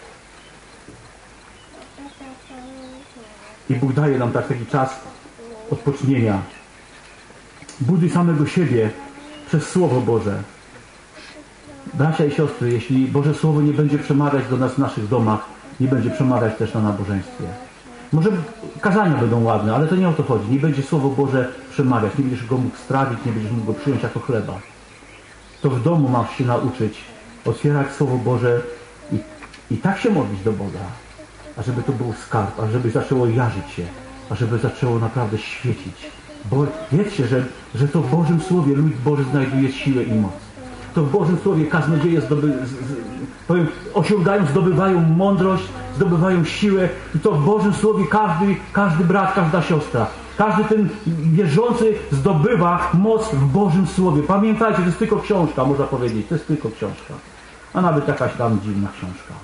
S1: I Bóg daje nam taki czas odpocznienia. Buduj samego siebie przez Słowo Boże. Bracia i siostry, jeśli Boże Słowo nie będzie przemawiać do nas w naszych domach, nie będzie przemawiać też na nabożeństwie. Może kazania będą ładne, ale to nie o to chodzi. Nie będzie Słowo Boże przemawiać. Nie będziesz go mógł strawić, nie będziesz mógł go przyjąć jako chleba. To w domu masz się nauczyć otwierać Słowo Boże i tak się modlić do Boga, ażeby to był skarb, ażeby zaczęło jarzyć się, ażeby zaczęło naprawdę świecić. Bo wiecie, że to w Bożym Słowie lud Boży znajduje siłę i moc. To w Bożym Słowie kaznodzieje osiągają, zdobywają mądrość, zdobywają siłę. I to w Bożym Słowie każdy brat, każda siostra, każdy ten wierzący zdobywa moc w Bożym Słowie. Pamiętajcie, to jest tylko książka, można powiedzieć. To jest tylko książka. A nawet jakaś tam dziwna książka.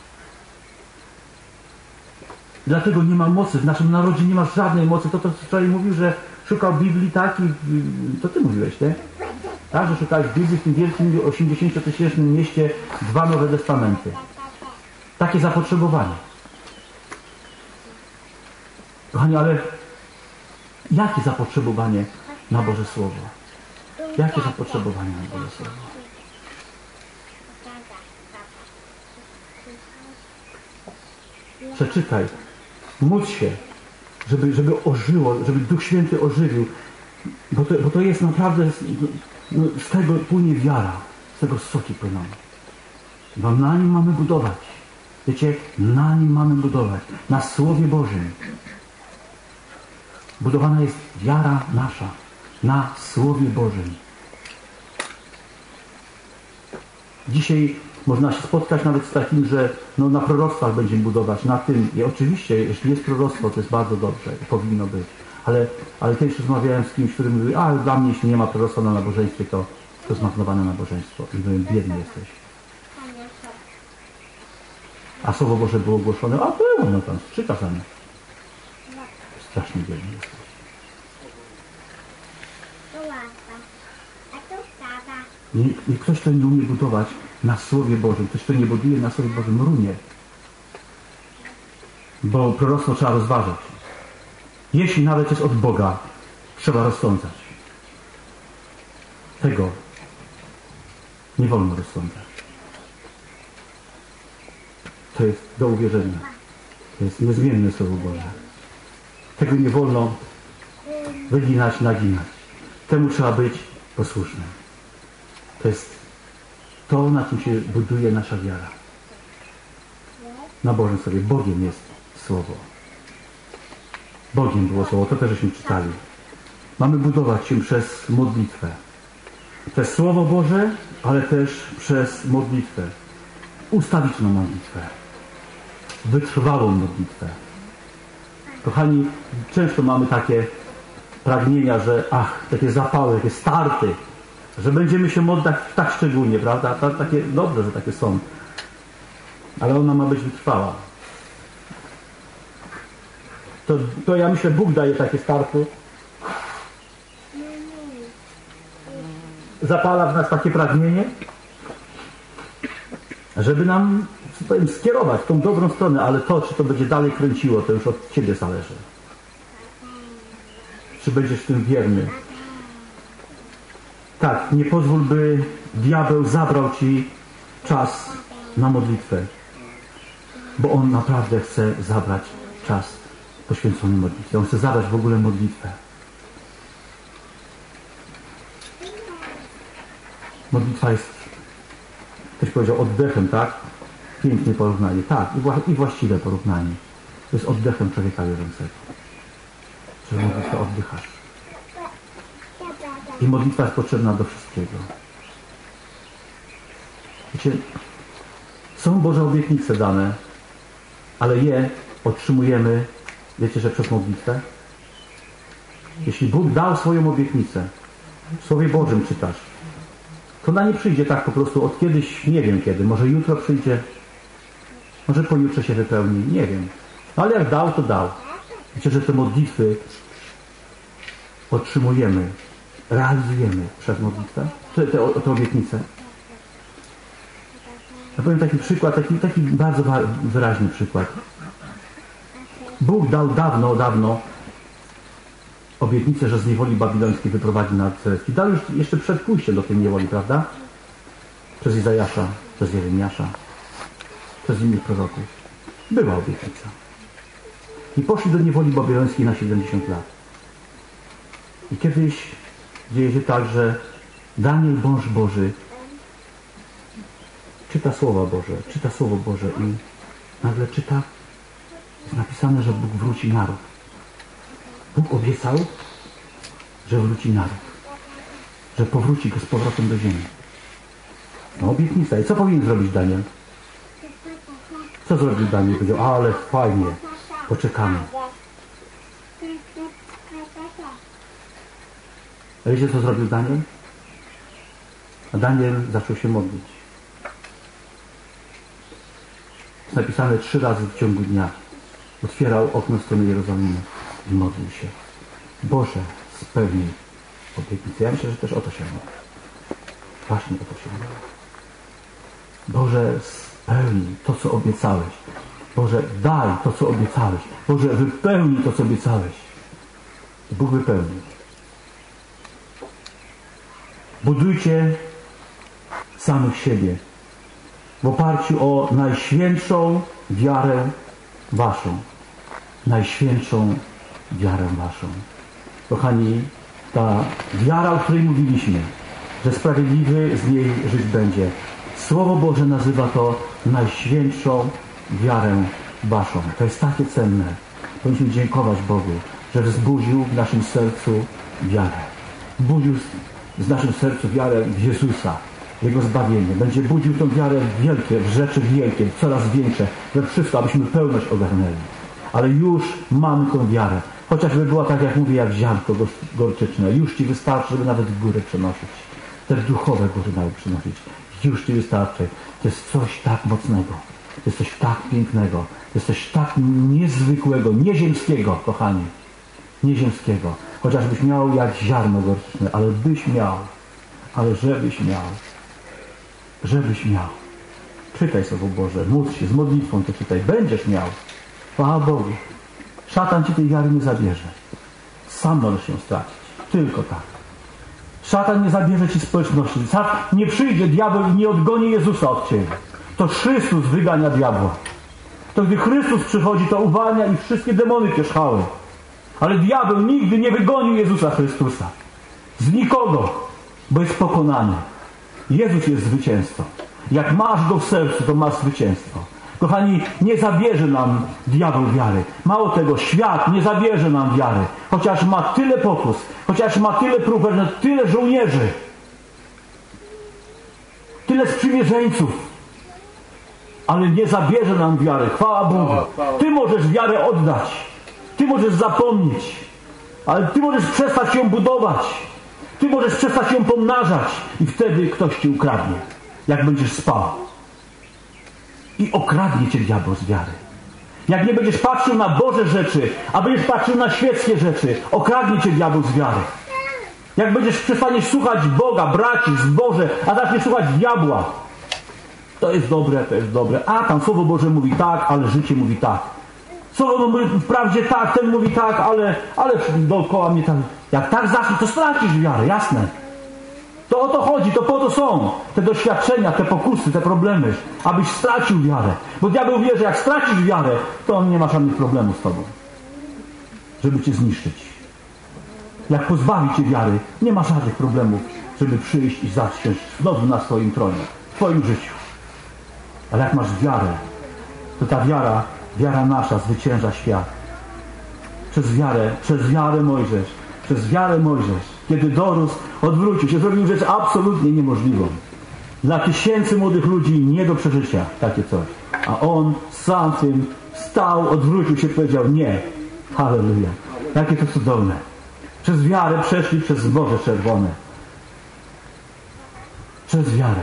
S1: Dlatego nie ma mocy. W naszym narodzie nie ma żadnej mocy. To wczoraj mówił, że szukał Biblii, tak? I to ty mówiłeś, nie? Tak, że szukałeś Biblii w tym wielkim 80-tysięcznym mieście 2 Nowe Testamenty. Takie zapotrzebowanie. Kochani, ale jakie zapotrzebowanie na Boże Słowo? Jakie zapotrzebowanie na Boże Słowo? Przeczytaj. Módl się, żeby ożyło, żeby Duch Święty ożywił. Bo to jest naprawdę, z tego płynie wiara, z tego soki płyną. Bo na nim mamy budować. Wiecie, na nim mamy budować. Na Słowie Bożym. Budowana jest wiara nasza. Na Słowie Bożym. Dzisiaj można się spotkać nawet z takim, że na proroctwach będziemy budować, na tym. I oczywiście, jeśli jest proroctwo, to jest bardzo dobrze. Powinno być. Ale też rozmawiałem z kimś, który mówi, a dla mnie, jeśli nie ma proroctwa na nabożeństwie, to zmarnowane nabożeństwo. I mówię, biedny jesteś. A Słowo Boże było ogłoszone, a było, tam 3 kazania. Strasznie biedny jesteś. I ktoś, kto nie umie budować na Słowie Bożym, ktoś, kto nie buduje na Słowie Bożym, runie. Bo proroctwo trzeba rozważać. Jeśli nawet jest od Boga, trzeba rozsądzać. Tego nie wolno rozsądzać. To jest do uwierzenia. To jest niezmienne Słowo Boże. Tego nie wolno wyginać, naginać. Temu trzeba być posłusznym. To jest to, na czym się buduje nasza wiara. Na Bożym Słowie. Bogiem jest Słowo. Bogiem było Słowo. To też żeśmy czytali. Mamy budować się przez modlitwę. Przez Słowo Boże, ale też przez modlitwę. Ustawiczną modlitwę. Wytrwałą modlitwę. Kochani, często mamy takie pragnienia, że takie zapały, takie starty, że będziemy się modlić tak szczególnie, prawda? Takie, dobrze, że takie są. Ale ona ma być wytrwała. To ja myślę, Bóg daje takie starty. Zapala w nas takie pragnienie, żeby nam skierować w tą dobrą stronę, ale to, czy to będzie dalej kręciło, to już od Ciebie zależy. Czy będziesz w tym wierny? Tak, nie pozwól, by diabeł zabrał Ci czas na modlitwę, bo on naprawdę chce zabrać czas poświęcony modlitwie. On chce zabrać w ogóle modlitwę. Modlitwa jest, ktoś powiedział, oddechem, tak? Piękne porównanie. Tak, i właściwe porównanie. To jest oddechem człowieka wierzącego. Że modlitwę oddychasz. I modlitwa jest potrzebna do wszystkiego. Wiecie, są Boże obietnice dane, ale je otrzymujemy, wiecie, że przez modlitwę? Jeśli Bóg dał swoją obietnicę, w Słowie Bożym czytasz, to ona nie przyjdzie tak po prostu od kiedyś, nie wiem kiedy, może jutro przyjdzie, może pojutrze się wypełni, nie wiem. Ale jak dał, to dał. Wiecie, że te modlitwy otrzymujemy, realizujemy przez modlitwę, te obietnice. Ja powiem taki przykład, taki bardzo wyraźny przykład. Bóg dał dawno obietnicę, że z niewoli babilońskiej wyprowadzi na Izraelski. Dał już jeszcze przed pójściem do tej niewoli, prawda? Przez Izajasza, przez Jeremiasza, przez innych proroków. Była obietnica. I poszli do niewoli babilońskiej na 70 lat. I kiedyś dzieje się tak, że Daniel, mąż Boży, czyta Słowo Boże i nagle czyta, jest napisane, że Bóg wróci naród. Bóg obiecał, że wróci naród. Że powróci go z powrotem do ziemi. No obietnica. I co powinien zrobić Daniel? Co zrobił Daniel? Powiedział, ale fajnie, poczekamy. A wiecie, co zrobił Daniel? A Daniel zaczął się modlić. Jest napisane 3 razy w ciągu dnia. Otwierał okno w stronę Jerozolimy i modlił się. Boże, spełnij obietnicę. Ja myślę, że też o to się modli. Właśnie o to się modli. Boże, spełnij to, co obiecałeś. Boże, daj to, co obiecałeś. Boże, wypełnij to, co obiecałeś. I Bóg wypełni. Budujcie samych siebie w oparciu o najświętszą wiarę waszą. Najświętszą wiarę waszą. Kochani, ta wiara, o której mówiliśmy, że sprawiedliwy z niej żyć będzie. Słowo Boże nazywa to najświętszą wiarę waszą. To jest takie cenne. Powinniśmy dziękować Bogu, że wzbudził w naszym sercu wiarę. Budził w naszym sercu wiarę w Jezusa, Jego zbawienie. Będzie budził tą wiarę w rzeczy wielkie, coraz większe, we wszystko, abyśmy pełność ogarnęli. Ale już mamy tą wiarę. Chociażby była tak, jak mówię, jak ziarnko gorczyczne. Już Ci wystarczy, żeby nawet góry przenosić. Te duchowe góry nawet przenosić. Już Ci wystarczy. To jest coś tak mocnego. To jest coś tak pięknego. To jest coś tak niezwykłego, nieziemskiego, kochani. Nieziemskiego. Chociażbyś miał jak ziarno gorczyczne, ale byś miał. Ale żebyś miał. Żebyś miał. Czytaj Słowo Boże. Módl się z modlitwą, to czytaj. Będziesz miał. Chwała Bogu. Szatan Ci tej wiary nie zabierze. Sam możesz ją stracić. Tylko tak. Szatan nie zabierze Ci społeczności. Nie przyjdzie diabeł i nie odgoni Jezusa od Ciebie. To Chrystus wygania diabła. To gdy Chrystus przychodzi, to uwalnia i wszystkie demony pierzchały. Ale diabeł nigdy nie wygonił Jezusa Chrystusa. Z nikogo. Bo jest pokonany. Jezus jest zwycięzcą. Jak masz Go w sercu, to masz zwycięstwo. Kochani, nie zabierze nam diabeł wiary. Mało tego, świat nie zabierze nam wiary. Chociaż ma tyle pokus, chociaż ma tyle prób, tyle żołnierzy, tyle sprzymierzeńców, ale nie zabierze nam wiary. Chwała Bogu. Ty możesz wiarę oddać. Ty możesz zapomnieć. Ale Ty możesz przestać ją budować. Ty możesz przestać ją pomnażać i wtedy ktoś Ci ukradnie, jak będziesz spał. I okradnie Cię diabeł z wiary. Jak nie będziesz patrzył na Boże rzeczy, a będziesz patrzył na świeckie rzeczy, okradnie Cię diabeł z wiary. Jak przestaniesz słuchać Boga, braci, zboże, a zaczniesz słuchać diabła. To jest dobre. A tam Słowo Boże mówi tak, ale życie mówi tak. Słowo mówi wprawdzie tak, ten mówi tak, ale dookoła mnie tam. Jak tak zacznie, to stracisz wiarę, jasne. To o to chodzi, to po to są te doświadczenia, te pokusy, te problemy, abyś stracił wiarę. Bo diabeł wie, że jak stracisz wiarę, to on nie ma żadnych problemów z tobą, żeby cię zniszczyć. Jak pozbawi cię wiary, nie ma żadnych problemów, żeby przyjść i zasiąść znowu na swoim tronie, w twoim życiu. Ale jak masz wiarę, to ta wiara nasza zwycięża świat. Przez wiarę Mojżesz, kiedy dorósł, odwrócił się, zrobił rzecz absolutnie niemożliwą. Dla tysięcy młodych ludzi nie do przeżycia takie coś. A on sam tym stał, odwrócił się i powiedział nie. Halleluja. Jakie to cudowne. Przez wiarę przeszli przez Zboże Czerwone. Przez wiarę.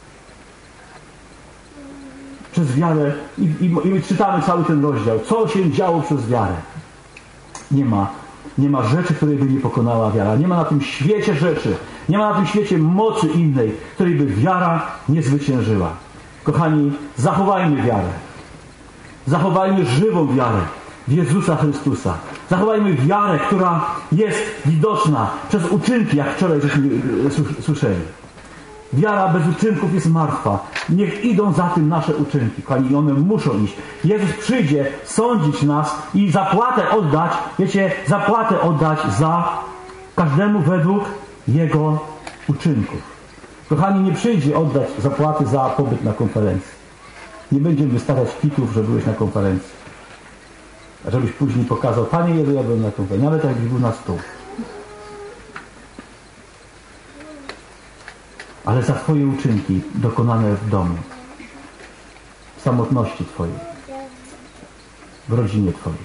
S1: Przez wiarę i czytamy cały ten rozdział. Co się działo przez wiarę? Nie ma rzeczy, której by nie pokonała wiara. Nie ma na tym świecie rzeczy. Nie ma na tym świecie mocy innej, której by wiara nie zwyciężyła. Kochani, zachowajmy wiarę. Zachowajmy żywą wiarę w Jezusa Chrystusa. Zachowajmy wiarę, która jest widoczna przez uczynki, jak wczoraj żeśmy słyszeli. Wiara bez uczynków jest martwa. Niech idą za tym nasze uczynki. Kochani, one muszą iść. Jezus przyjdzie sądzić nas i zapłatę oddać, zapłatę oddać za każdemu według jego uczynków. Kochani, nie przyjdzie oddać zapłaty za pobyt na konferencji. Nie będziemy wystawiać kwitów, że byłeś na konferencji. Żebyś później pokazał, Panie Jezu, ja byłem na konferencji. Nawet jakbyś był na stół. Ale za Twoje uczynki dokonane w domu, w samotności Twojej, w rodzinie Twojej.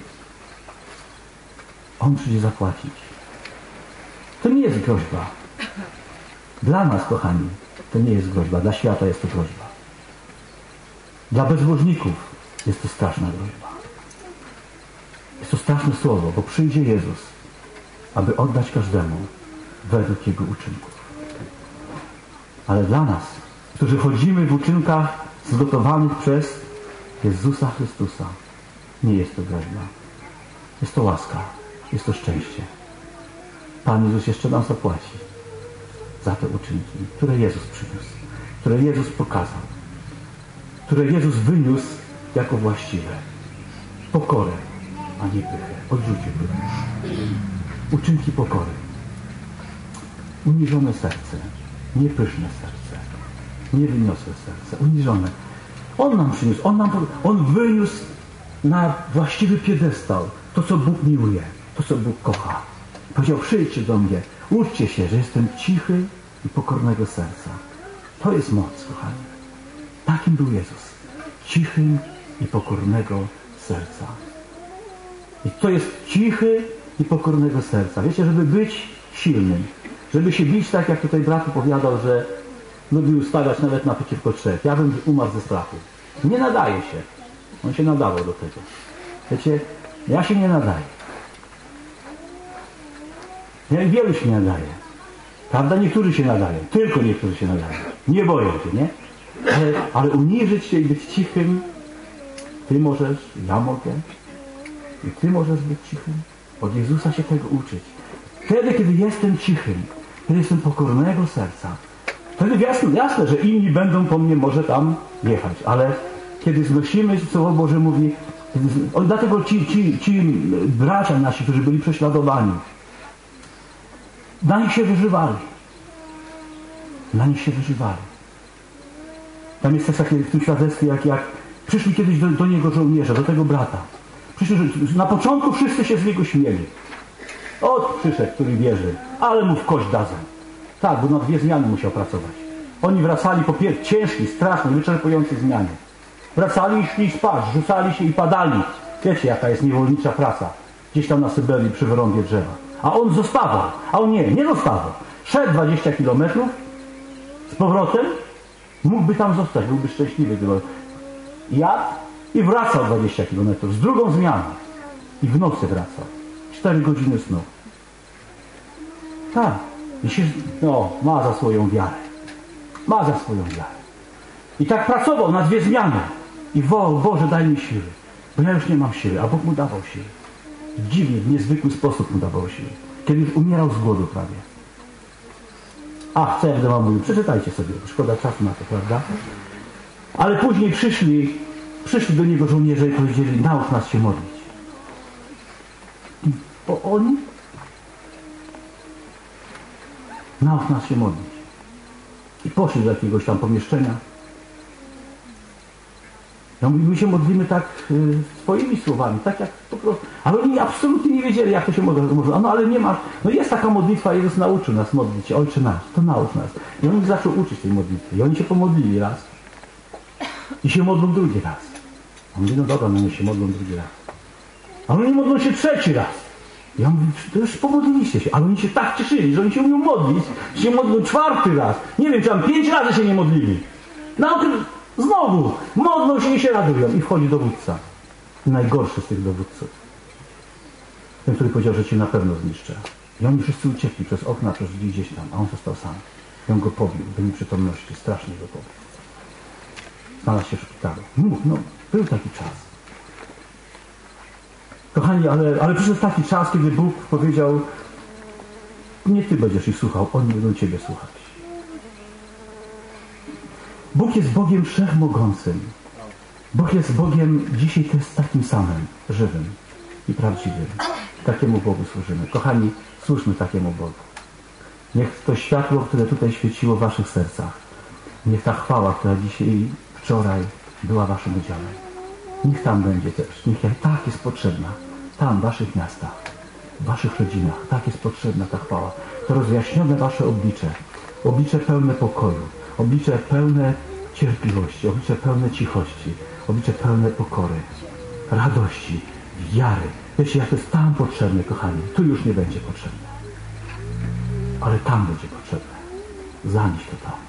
S1: On przyjdzie zapłacić. To nie jest groźba. Dla nas, kochani, to nie jest groźba. Dla świata jest to groźba. Dla bezbożników jest to straszna groźba. Jest to straszne słowo, bo przyjdzie Jezus, aby oddać każdemu według Jego uczynków. Ale dla nas, którzy chodzimy w uczynkach zgotowanych przez Jezusa Chrystusa, nie jest to groźba. Jest to łaska. Jest to szczęście. Pan Jezus jeszcze nam zapłaci za te uczynki, które Jezus przyniósł, które Jezus pokazał, które Jezus wyniósł jako właściwe. Pokorę, a nie pychę. Odrzucił pychę. Uczynki pokory. Uniżone serce. Niepyszne serce. Niewyniosłe serce. Uniżone. On nam przyniósł. On wyniósł na właściwy piedestał to, co Bóg miłuje. To, co Bóg kocha. Powiedział, przyjdźcie do mnie. Uczcie się, że jestem cichy i pokornego serca. To jest moc, kochani. Takim był Jezus. Cichym i pokornego serca. I to jest cichy i pokornego serca. Wiecie, żeby być silnym, żeby się bić tak, jak tutaj brat opowiadał, że lubił stawiać nawet naprzeciwko trzech. Ja bym umarł ze strachu. Nie nadaje się. On się nadawał do tego. Wiecie, ja się nie nadaję. Wielu się nie nadaje. Prawda? Niektórzy się nadają. Tylko niektórzy się nadają. Nie boję się, nie? Ale uniżyć się i być cichym, ty możesz, ja mogę. I ty możesz być cichym. Od Jezusa się tego uczyć. Wtedy, kiedy jestem cichym, kiedy jestem pokornego serca, wtedy jasne, że inni będą po mnie może tam jechać, ale kiedy znosimy, co Boże mówi, dlatego ci bracia nasi, którzy byli prześladowani, na nich się wyżywali. Na nich się wyżywali. Tam jest też takie w tym świadectwie, jak przyszli kiedyś do niego żołnierze, do tego brata. Przyszli, że na początku wszyscy się z niego śmieli. Przyszedł, który wierzy, ale mu w kość dadzą. Tak, bo na 2 zmiany musiał pracować. Oni wracali po ciężkiej, strasznej, wyczerpującej zmianie. Wracali i szli spać, rzucali się i padali. Wiecie, jaka jest niewolnicza praca. Gdzieś tam na Syberii przy wyrąbie drzewa. A on zostawał. A on nie zostawał. Szedł 20 kilometrów z powrotem. Mógłby tam zostać, byłby szczęśliwy. Jadł i wracał 20 kilometrów z drugą zmianą. I w nocy wracał. 4 godziny snu. Tak. I się, ma za swoją wiarę. Ma za swoją wiarę. I tak pracował na 2 zmiany. I Boże, daj mi siły. Bo ja już nie mam siły, a Bóg mu dawał siły. Dziwnie, w niezwykły sposób mu dawał siły. Kiedy już umierał z głodu prawie. Co ja będę wam mówił? Przeczytajcie sobie. Szkoda czasu na to, prawda? Ale później przyszli do niego żołnierze i powiedzieli: naucz nas się modlić. Oni? Naucz nas się modlić. I poszli do jakiegoś tam pomieszczenia. Ja mówię, my się modlimy tak swoimi słowami, tak jak po prostu. Ale oni absolutnie nie wiedzieli, jak to się może. Ale nie ma. Jest taka modlitwa, Jezus nauczył nas modlić się, Ojcze nasz, to naucz nas. I on ich zaczął uczyć tej modlitwy. I oni się pomodlili raz. I się modlą drugi raz. A on mówi, dobra, oni się modlą drugi raz. A oni modlą się 3. raz. Ja mówię, to już pomodliliście się. Ale oni się tak cieszyli, że oni się umią modlić. Się modlą 4. raz. Nie wiem, czy tam 5 razy się nie modlili. Znowu modlą się i się radują. I wchodzi dowódca. Najgorszy z tych dowódców. Ten, który powiedział, że cię na pewno zniszczę. I oni wszyscy uciekli przez okna, przez drzwi gdzieś tam. A on został sam. I on go pobił do nieprzytomności. Strasznie go pobił. Znalazł się w szpitalu. Był taki czas. Kochani, ale przyszedł taki czas, kiedy Bóg powiedział: nie ty będziesz ich słuchał, oni będą ciebie słuchać. Bóg jest Bogiem wszechmogącym. Bóg jest Bogiem dzisiaj też takim samym, żywym i prawdziwym. Takiemu Bogu służymy. Kochani, służmy takiemu Bogu. Niech to światło, które tutaj świeciło w waszych sercach, niech ta chwała, która dzisiaj, wczoraj była waszym udziałem, niech tam będzie też. Niech tak jest potrzebna. Tam, w waszych miastach, w waszych rodzinach, tak jest potrzebna ta chwała. To rozjaśnione wasze oblicze. Oblicze pełne pokoju. Oblicze pełne cierpliwości. Oblicze pełne cichości. Oblicze pełne pokory. Radości. Wiary. Wiecie, jak to jest tam potrzebne, kochani. Tu już nie będzie potrzebne. Ale tam będzie potrzebne. Zanieś to tam.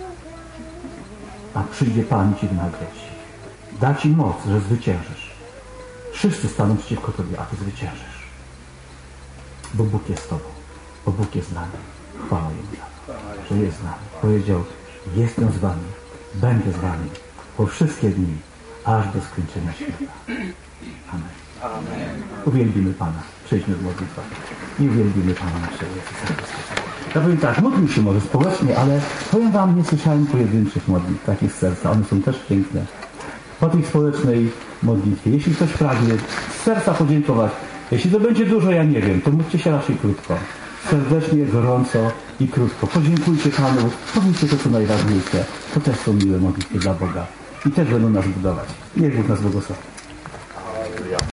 S1: A przyjdzie Pan i ci wynagrodzi. Da ci moc, że zwyciężysz. Wszyscy staną przeciwko tobie, a ty zwyciężysz. Bo Bóg jest z tobą. Bo Bóg jest z nami. Chwała Jemu za to, że jest z nami. Powiedział: jestem z wami, będę z wami po wszystkie dni, aż do skończenia świata. Amen. Amen. Uwielbimy Pana. Przejdźmy w modlitwę. I uwielbimy Pana naszego Jezusa Chrystusa. Ja powiem tak, módlmy się może społecznie, ale powiem wam, nie słyszałem pojedynczych modlitw, takich z serca. One są też piękne. Po tej społecznej modlitwie, jeśli ktoś pragnie z serca podziękować, jeśli to będzie dużo, ja nie wiem, to módlcie się raczej krótko. Serdecznie, gorąco i krótko. Podziękujcie Panu, powiedzcie to, co najważniejsze. To też są miłe modlitwy dla Boga. I też będą nas budować. Niech Bóg nas błogosławi.